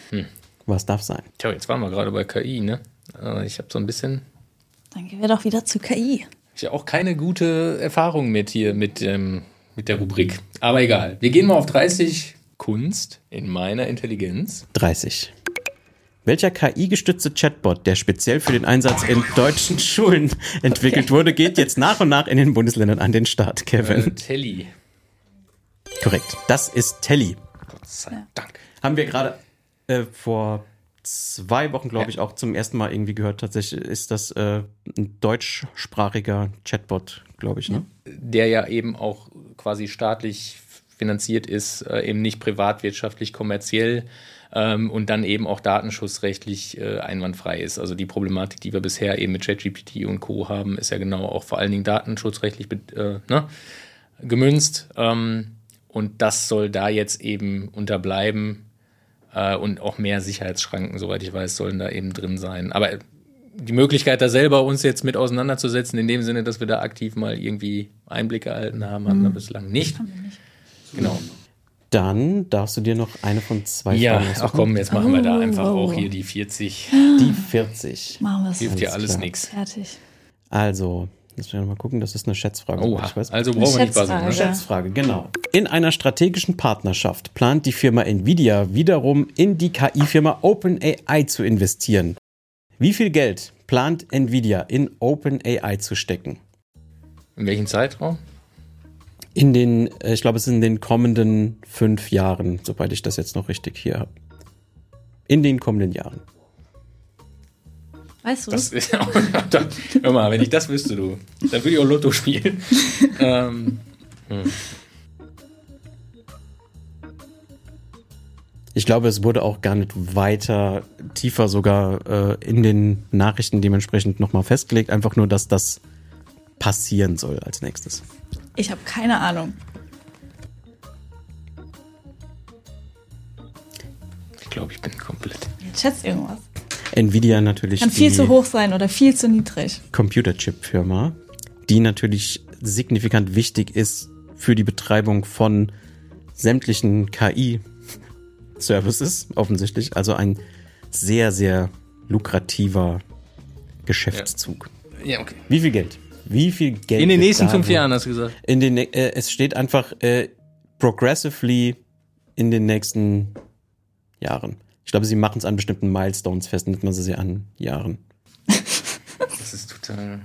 Was darf sein? tja, jetzt waren wir gerade bei K I, ne? Äh, ich habe so ein bisschen, Dann gehen wir doch wieder zu K I. ich habe auch keine gute Erfahrung mit hier, mit, ähm, mit der Rubrik. Aber egal. Wir gehen mal auf dreißig. Kunst in meiner Intelligenz. dreißig. Welcher K I-gestützte Chatbot, der speziell für den Einsatz in deutschen Schulen entwickelt wurde, geht jetzt nach und nach in den Bundesländern an den Start, Äh, Kevin? Telly. Korrekt. Das ist Telly. Gott sei Dank. Haben wir gerade äh, vor zwei Wochen, glaube ich, auch zum ersten Mal irgendwie gehört. Tatsächlich ist das äh, ein deutschsprachiger Chatbot, glaube ich, ne? Der ja eben auch quasi staatlich finanziert ist, äh, eben nicht privatwirtschaftlich, kommerziell ähm, und dann eben auch datenschutzrechtlich äh, einwandfrei ist. Also die Problematik, die wir bisher eben mit ChatGPT und Co. haben, ist ja genau auch vor allen Dingen datenschutzrechtlich äh, ne, gemünzt. Ähm, und das soll da jetzt eben unterbleiben äh, und auch mehr Sicherheitsschranken, soweit ich weiß, sollen da eben drin sein. Aber die Möglichkeit, da selber uns jetzt mit auseinanderzusetzen, in dem Sinne, dass wir da aktiv mal irgendwie Einblicke erhalten haben, hatten wir bislang nicht. Genau. Dann darfst du dir noch eine von zwei Ja, Fragen ach aussuchen. komm, jetzt machen wir da Oh, einfach oh. auch hier die vierzig. Die vierzig. Machen wir es. Hilft ja Alles alles klar. nichts. Fertig. Also, lass mich noch mal gucken, das ist eine Schätzfrage. Oh, soweit ich weiß. also brauchen wir nicht buzzern. Schätzfrage. Ne? Schätzfrage, genau. In einer strategischen Partnerschaft plant die Firma Nvidia wiederum in die K I-Firma OpenAI zu investieren. Wie viel Geld plant Nvidia in OpenAI zu stecken? In welchem Zeitraum? In den, ich glaube, es sind in den kommenden fünf Jahren, soweit ich das jetzt noch richtig hier habe. In den kommenden Jahren. Weißt du? Das ist, hör mal, wenn ich das wüsste, du, dann würde ich auch Lotto spielen. ähm, hm. Ich glaube, es wurde auch gar nicht weiter tiefer sogar äh, in den Nachrichten dementsprechend nochmal festgelegt. Einfach nur, dass das passieren soll als nächstes. Ich habe keine Ahnung. Ich glaube, ich bin komplett. Jetzt schätzt irgendwas. Nvidia natürlich. Kann viel zu hoch sein oder viel zu niedrig. Computerchip-Firma, die natürlich signifikant wichtig ist für die Betreibung von sämtlichen K I-Services, offensichtlich. Also ein sehr, sehr lukrativer Geschäftszug. Ja, ja, okay. Wie viel Geld? Wie viel Geld? In den nächsten fünf Jahren, hast du gesagt. In den, äh, es steht einfach äh, progressively in den nächsten Jahren. Ich glaube, sie machen es an bestimmten Milestones fest, nicht man sie an Jahren. Das ist total...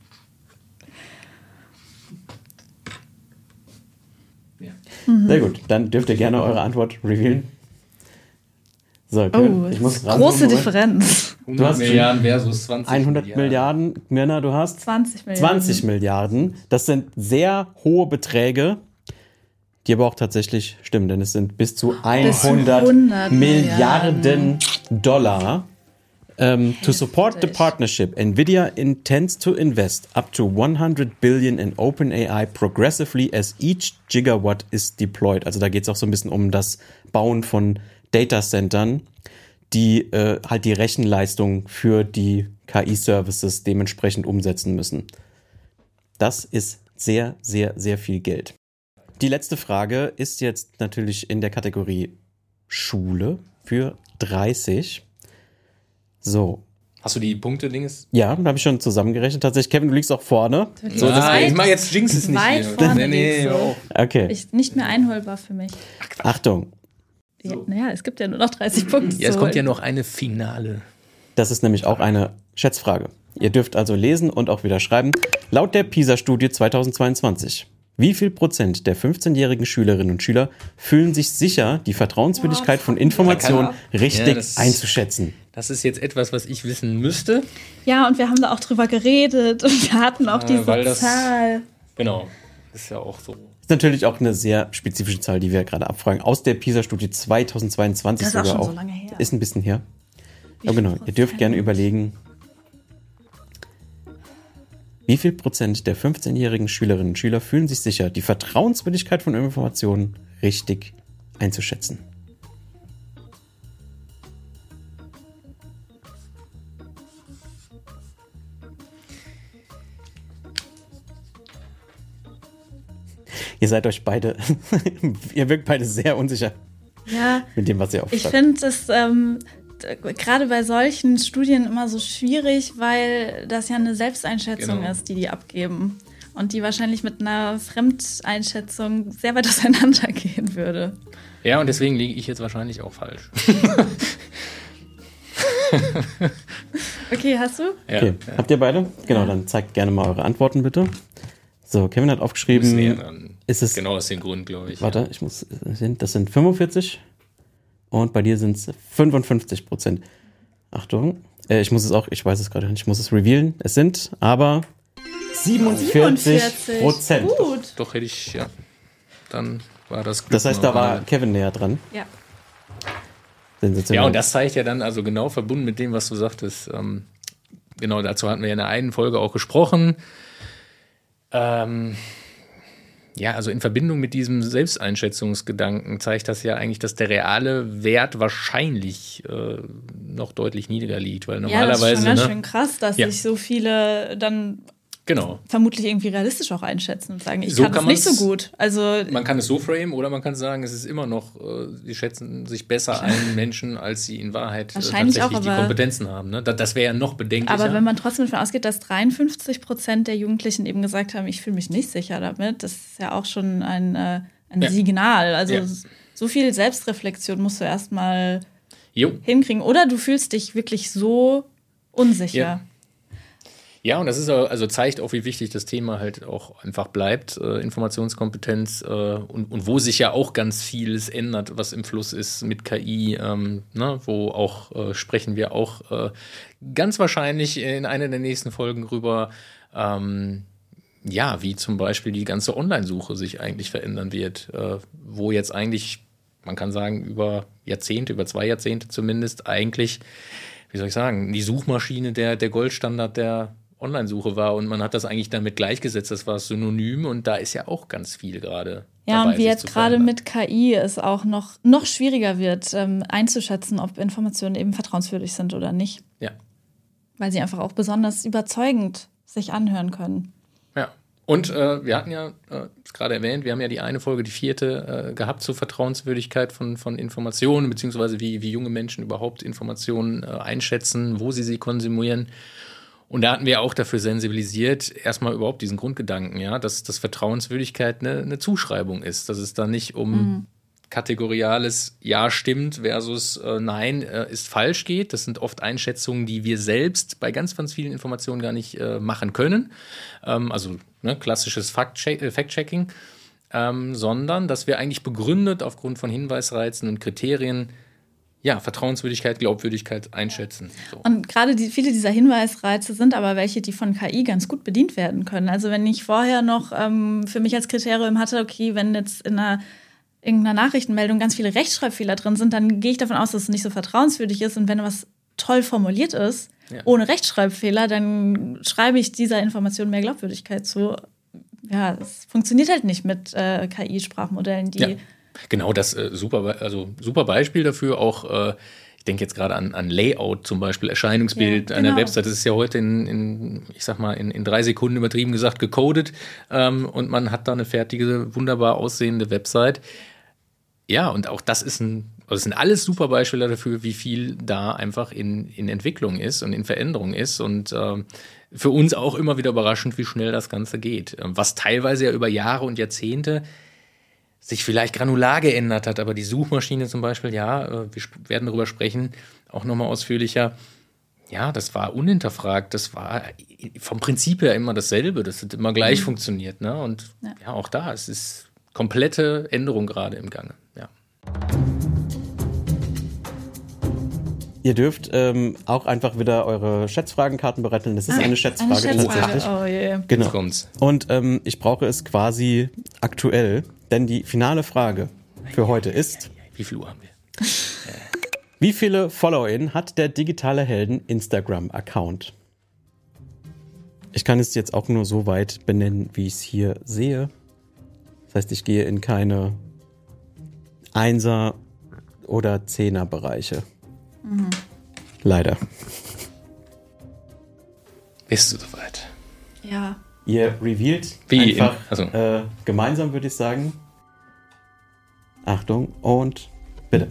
Ja. Mhm. Sehr gut, dann dürft ihr gerne eure Antwort revealen. So, okay. Oh, ich muss ran, große Moment. Differenz. hundert Milliarden versus zwanzig hundert Milliarden, Mirna, du hast? zwanzig Milliarden. zwanzig Milliarden. Das sind sehr hohe Beträge, die aber auch tatsächlich stimmen, denn es sind bis zu hundert Milliarden Dollar. Um, to support the partnership, Nvidia intends to invest up to one hundred billion in OpenAI progressively as each gigawatt is deployed. Also da geht es auch so ein bisschen um das Bauen von Datacentern, die äh, halt die Rechenleistung für die K I-Services dementsprechend umsetzen müssen. Das ist sehr, sehr, sehr viel Geld. Die letzte Frage ist jetzt natürlich in der Kategorie Schule für dreißig. So. Hast du die Punkte-Dinges? Ja, da habe ich schon zusammengerechnet. Tatsächlich, Kevin, du liegst auch vorne. So, das ich mach jetzt Jinx es nicht weit hier. vorne Nee, nee, liegst du. Okay. Ich, nicht mehr einholbar für mich. Achtung. Ja, naja, es gibt ja nur noch dreißig Punkte. Ja, es zu kommt ja holen. noch eine Finale. Das ist nämlich auch eine Schätzfrage. Ihr dürft also lesen und auch wieder schreiben. Laut der PISA-Studie zweitausendzweiundzwanzig, wie viel Prozent der fünfzehnjährigen Schülerinnen und Schüler fühlen sich sicher, die Vertrauenswürdigkeit von Informationen richtig Ja, das- einzuschätzen? Das ist jetzt etwas, was ich wissen müsste. Ja, und wir haben da auch drüber geredet und wir hatten auch Äh, diese weil das- Zahl. Genau. Ist ja auch so. Ist natürlich auch eine sehr spezifische Zahl, die wir gerade abfragen. Aus der PISA-Studie zweitausendzweiundzwanzig Das ist auch sogar schon so lange her. Ist ein bisschen her. Wie Aber viel genau, ihr dürft Prozent? gerne überlegen, wie viel Prozent der fünfzehnjährigen Schülerinnen und Schüler fühlen sich sicher, die Vertrauenswürdigkeit von Informationen richtig einzuschätzen. Ihr seid euch beide, ihr wirkt beide sehr unsicher Ja, mit dem, was ihr ich aufschreibt. finde es ähm, d- gerade bei solchen Studien immer so schwierig, weil das ja eine Selbsteinschätzung Genau. ist, die die abgeben. Und die wahrscheinlich mit einer Fremdeinschätzung sehr weit auseinandergehen würde. Ja, und deswegen liege ich jetzt wahrscheinlich auch falsch. Okay, hast du? Ja, Okay, ja. habt ihr beide? Genau, dann zeigt gerne mal eure Antworten bitte. So, Kevin hat Muss aufgeschrieben, näher ran. ist es, Genau aus dem Grund, glaube ich. warte, ich muss, sind- das sind fünfundvierzig und bei dir sind es fünfundfünfzig Prozent. Achtung, äh, ich muss es auch, ich weiß es gerade nicht, ich muss es revealen. Es sind aber siebenundvierzig Prozent. Gut. Doch hätte ich, ja. Dann war das Glück Das heißt, da war normal. Kevin näher dran. Ja. Sensationell. Ja, und das zeigt ja dann, also genau verbunden mit dem, was du sagtest, ähm, genau dazu hatten wir ja in der einen Folge auch gesprochen. Ähm, ja, also in Verbindung mit diesem Selbsteinschätzungsgedanken zeigt das ja eigentlich, dass der reale Wert wahrscheinlich äh, noch deutlich niedriger liegt, weil Ja, das ist normalerweise, schon ganz ne, schön krass, dass Ja. sich so viele dann genau, vermutlich irgendwie realistisch auch einschätzen und sagen, ich So kann das kann nicht so man's- gut. Also man kann es so framen oder man kann sagen, es ist immer noch, äh, sie schätzen sich besser ein Menschen, als sie in Wahrheit äh, Wahrscheinlich tatsächlich auch, die aber- Kompetenzen haben. Ne? Das, das wäre ja noch bedenklicher. aber wenn man trotzdem davon ausgeht, dass dreiundfünfzig Prozent der Jugendlichen eben gesagt haben, ich fühle mich nicht sicher damit, das ist ja auch schon ein, äh, ein ja. Signal. Also ja. so viel Selbstreflexion musst du erstmal hinkriegen. Oder du fühlst dich wirklich so unsicher. Ja. Ja, und das ist also zeigt auch, wie wichtig das Thema halt auch einfach bleibt, äh, Informationskompetenz äh, und, und wo sich ja auch ganz vieles ändert, was im Fluss ist mit K I, ähm, ne, wo auch äh, sprechen wir auch äh, ganz wahrscheinlich in einer der nächsten Folgen rüber, ähm, ja, wie zum Beispiel die ganze Online-Suche sich eigentlich verändern wird, äh, wo jetzt eigentlich, man kann sagen, über Jahrzehnte, über zwei Jahrzehnte zumindest eigentlich, wie soll ich sagen, die Suchmaschine der, der Goldstandard der Online-Suche war und man hat das eigentlich damit gleichgesetzt, das war synonym und da ist ja auch ganz viel gerade. Ja, dabei, und wie jetzt gerade mit K I es auch noch, noch schwieriger wird, ähm, einzuschätzen, ob Informationen eben vertrauenswürdig sind oder nicht. Ja. Weil sie einfach auch besonders überzeugend sich anhören können. Ja. Und äh, wir hatten ja, äh, gerade erwähnt, wir haben ja die eine Folge, die vierte, äh, gehabt zur Vertrauenswürdigkeit von, von Informationen, beziehungsweise wie, wie junge Menschen überhaupt Informationen äh, einschätzen, wo sie sie konsumieren. Und da hatten wir auch dafür sensibilisiert, erstmal überhaupt diesen Grundgedanken, ja, dass, dass Vertrauenswürdigkeit eine, eine Zuschreibung ist, dass es da nicht um mhm. kategoriales Ja stimmt versus äh, Nein äh, ist falsch geht. Das sind oft Einschätzungen, die wir selbst bei ganz, ganz vielen Informationen gar nicht äh, machen können. Ähm, also ne, klassisches Fact-Check- äh, Fact-Checking, ähm, sondern dass wir eigentlich begründet aufgrund von Hinweisreizen und Kriterien ja, Vertrauenswürdigkeit, Glaubwürdigkeit einschätzen. So. Und gerade die, viele dieser Hinweisreize sind aber welche, die von K I ganz gut bedient werden können. Also wenn ich vorher noch ähm, für mich als Kriterium hatte, okay, wenn jetzt in einer irgendeiner Nachrichtenmeldung ganz viele Rechtschreibfehler drin sind, dann gehe ich davon aus, dass es nicht so vertrauenswürdig ist. Und wenn was toll formuliert ist, ja. ohne Rechtschreibfehler, dann schreibe ich dieser Information mehr Glaubwürdigkeit zu. Ja, es funktioniert halt nicht mit äh, K I-Sprachmodellen, die... Ja. Genau, das äh, super, also super Beispiel dafür. Auch, äh, ich denke jetzt gerade an, an Layout zum Beispiel, Erscheinungsbild ja, genau. einer Website. Das ist ja heute in, in ich sag mal, in, in drei Sekunden übertrieben gesagt gecodet. Ähm, und man hat da eine fertige, wunderbar aussehende Website. Ja, und auch das ist ein, also das sind alles super Beispiele dafür, wie viel da einfach in, in Entwicklung ist und in Veränderung ist. Und ähm, für uns auch immer wieder überraschend, wie schnell das Ganze geht. Was teilweise ja über Jahre und Jahrzehnte sich vielleicht granular geändert hat, aber die Suchmaschine zum Beispiel, ja, wir werden darüber sprechen, auch nochmal ausführlicher, ja, das war unhinterfragt, das war vom Prinzip her immer dasselbe, das hat immer gleich mhm. funktioniert, ne? Und ja. ja, auch da, es ist komplette Änderung gerade im Gange, ja. Ihr dürft ähm, auch einfach wieder eure Schätzfragenkarten bereitstellen. Das ist ah, eine Schätzfrage, eine Schätzfrage tatsächlich. Oh, yeah. Genau. Jetzt kommt's. Und ähm, ich brauche es quasi aktuell, denn die finale Frage für heute ist: Wie viel Uhr haben wir? Wie viele FollowerInnen hat der digitale Helden Instagram-Account? Ich kann es jetzt auch nur so weit benennen, wie ich es hier sehe. Das heißt, ich gehe in keine Einser- oder Zehner-Bereiche. Mhm. Leider. Bist du soweit? Ja. Ihr revealt Wie einfach also. äh, gemeinsam, würde ich sagen. Achtung und bitte.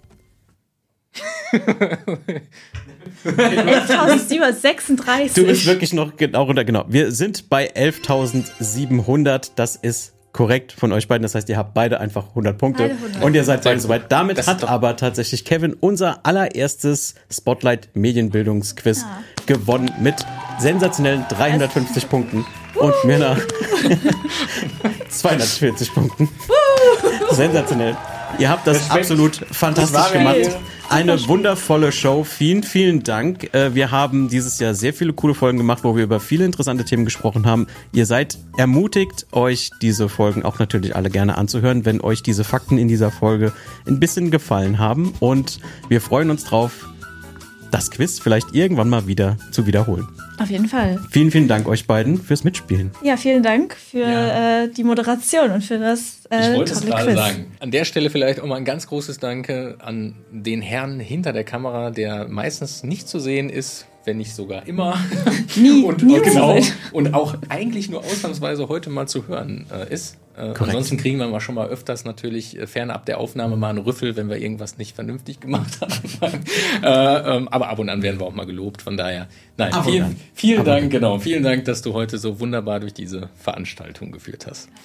elftausendsiebenhundertsechsunddreißig. Du bist wirklich noch genau runter, genau. Wir sind bei elftausendsiebenhundert. Das ist korrekt von euch beiden. Das heißt, ihr habt beide einfach hundert Punkte. hundert. Und ihr seid beide soweit. Damit das hat aber tatsächlich Kevin unser allererstes Spotlight Medienbildungsquiz ja. gewonnen mit sensationellen dreihundertfünfzig das Punkten. Und Mirna zweihundertvierzig Punkten. Sensationell. Ihr habt das, das absolut fantastisch gemacht. Eine wundervolle Show. Vielen, vielen Dank. Wir haben dieses Jahr sehr viele coole Folgen gemacht, wo wir über viele interessante Themen gesprochen haben. Ihr seid ermutigt, euch diese Folgen auch natürlich alle gerne anzuhören, wenn euch diese Fakten in dieser Folge ein bisschen gefallen haben. Und wir freuen uns drauf, das Quiz vielleicht irgendwann mal wieder zu wiederholen. Auf jeden Fall. Vielen, vielen Dank euch beiden fürs Mitspielen. Ja, vielen Dank für ja. äh, die Moderation und für das äh, Ich wollte tolle es gerade Quiz. sagen. An der Stelle vielleicht auch mal ein ganz großes Danke an den Herrn hinter der Kamera, der meistens nicht zu sehen ist, wenn nicht sogar immer. Nie, und, nie genau, zu sehen. Und auch eigentlich nur ausnahmsweise heute mal zu hören äh, ist. Äh, ansonsten kriegen wir mal schon mal öfters natürlich äh, fernab der Aufnahme mal einen Rüffel, wenn wir irgendwas nicht vernünftig gemacht haben. äh, ähm, aber ab und an werden wir auch mal gelobt, von daher. Nein, ab vielen, vielen Dank, genau. Vielen Dank, dass du heute so wunderbar durch diese Veranstaltung geführt hast.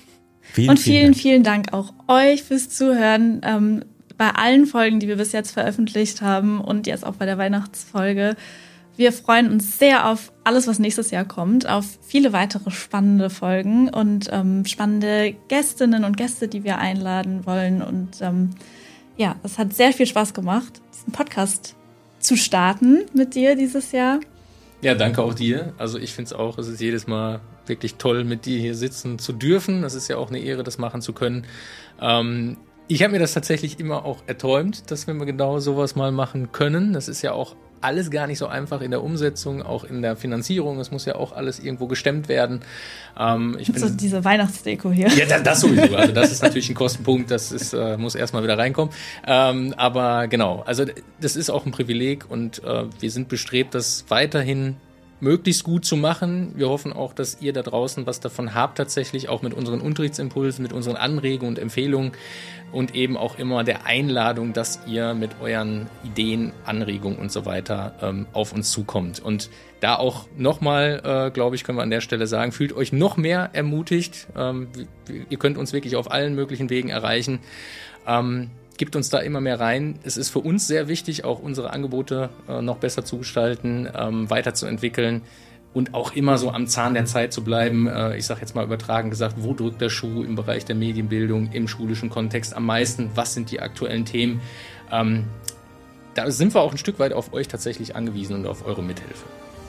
Vielen, und vielen, vielen Dank. vielen Dank auch euch fürs Zuhören. Ähm, bei allen Folgen, die wir bis jetzt veröffentlicht haben und jetzt auch bei der Weihnachtsfolge. Wir freuen uns sehr auf alles, was nächstes Jahr kommt, auf viele weitere spannende Folgen und ähm, spannende Gästinnen und Gäste, die wir einladen wollen. Und ähm, ja, es hat sehr viel Spaß gemacht, diesen Podcast zu starten mit dir dieses Jahr. Ja, danke auch dir. Also ich finde es auch, es ist jedes Mal wirklich toll, mit dir hier sitzen zu dürfen. Das ist ja auch eine Ehre, das machen zu können. Ähm, ich habe mir das tatsächlich immer auch erträumt, dass wir mal genau sowas mal machen können. Das ist ja auch alles gar nicht so einfach in der Umsetzung, auch in der Finanzierung. Es muss ja auch alles irgendwo gestemmt werden. Ähm, ich bin, so diese Weihnachtsdeko hier. Ja, das, das sowieso. Also das ist natürlich ein Kostenpunkt. Das ist, äh, muss erstmal wieder reinkommen. Ähm, aber genau, also das ist auch ein Privileg und äh, wir sind bestrebt, das weiterhin möglichst gut zu machen. Wir hoffen auch, dass ihr da draußen was davon habt, tatsächlich auch mit unseren Unterrichtsimpulsen, mit unseren Anregungen und Empfehlungen und eben auch immer der Einladung, dass ihr mit euren Ideen, Anregungen und so weiter ähm, auf uns zukommt. Und da auch nochmal, äh, glaube ich, können wir an der Stelle sagen, fühlt euch noch mehr ermutigt. Ähm, ihr könnt uns wirklich auf allen möglichen Wegen erreichen. Ähm, Gibt uns da immer mehr rein. Es ist für uns sehr wichtig, auch unsere Angebote äh, noch besser zu gestalten, ähm, weiterzuentwickeln und auch immer so am Zahn der Zeit zu bleiben. Äh, ich sage jetzt mal übertragen gesagt, wo drückt der Schuh im Bereich der Medienbildung, im schulischen Kontext am meisten? Was sind die aktuellen Themen? Ähm, da sind wir auch ein Stück weit auf euch tatsächlich angewiesen und auf eure Mithilfe.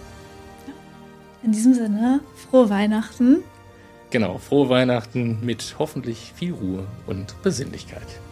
In diesem Sinne, frohe Weihnachten. Genau, frohe Weihnachten mit hoffentlich viel Ruhe und Besinnlichkeit.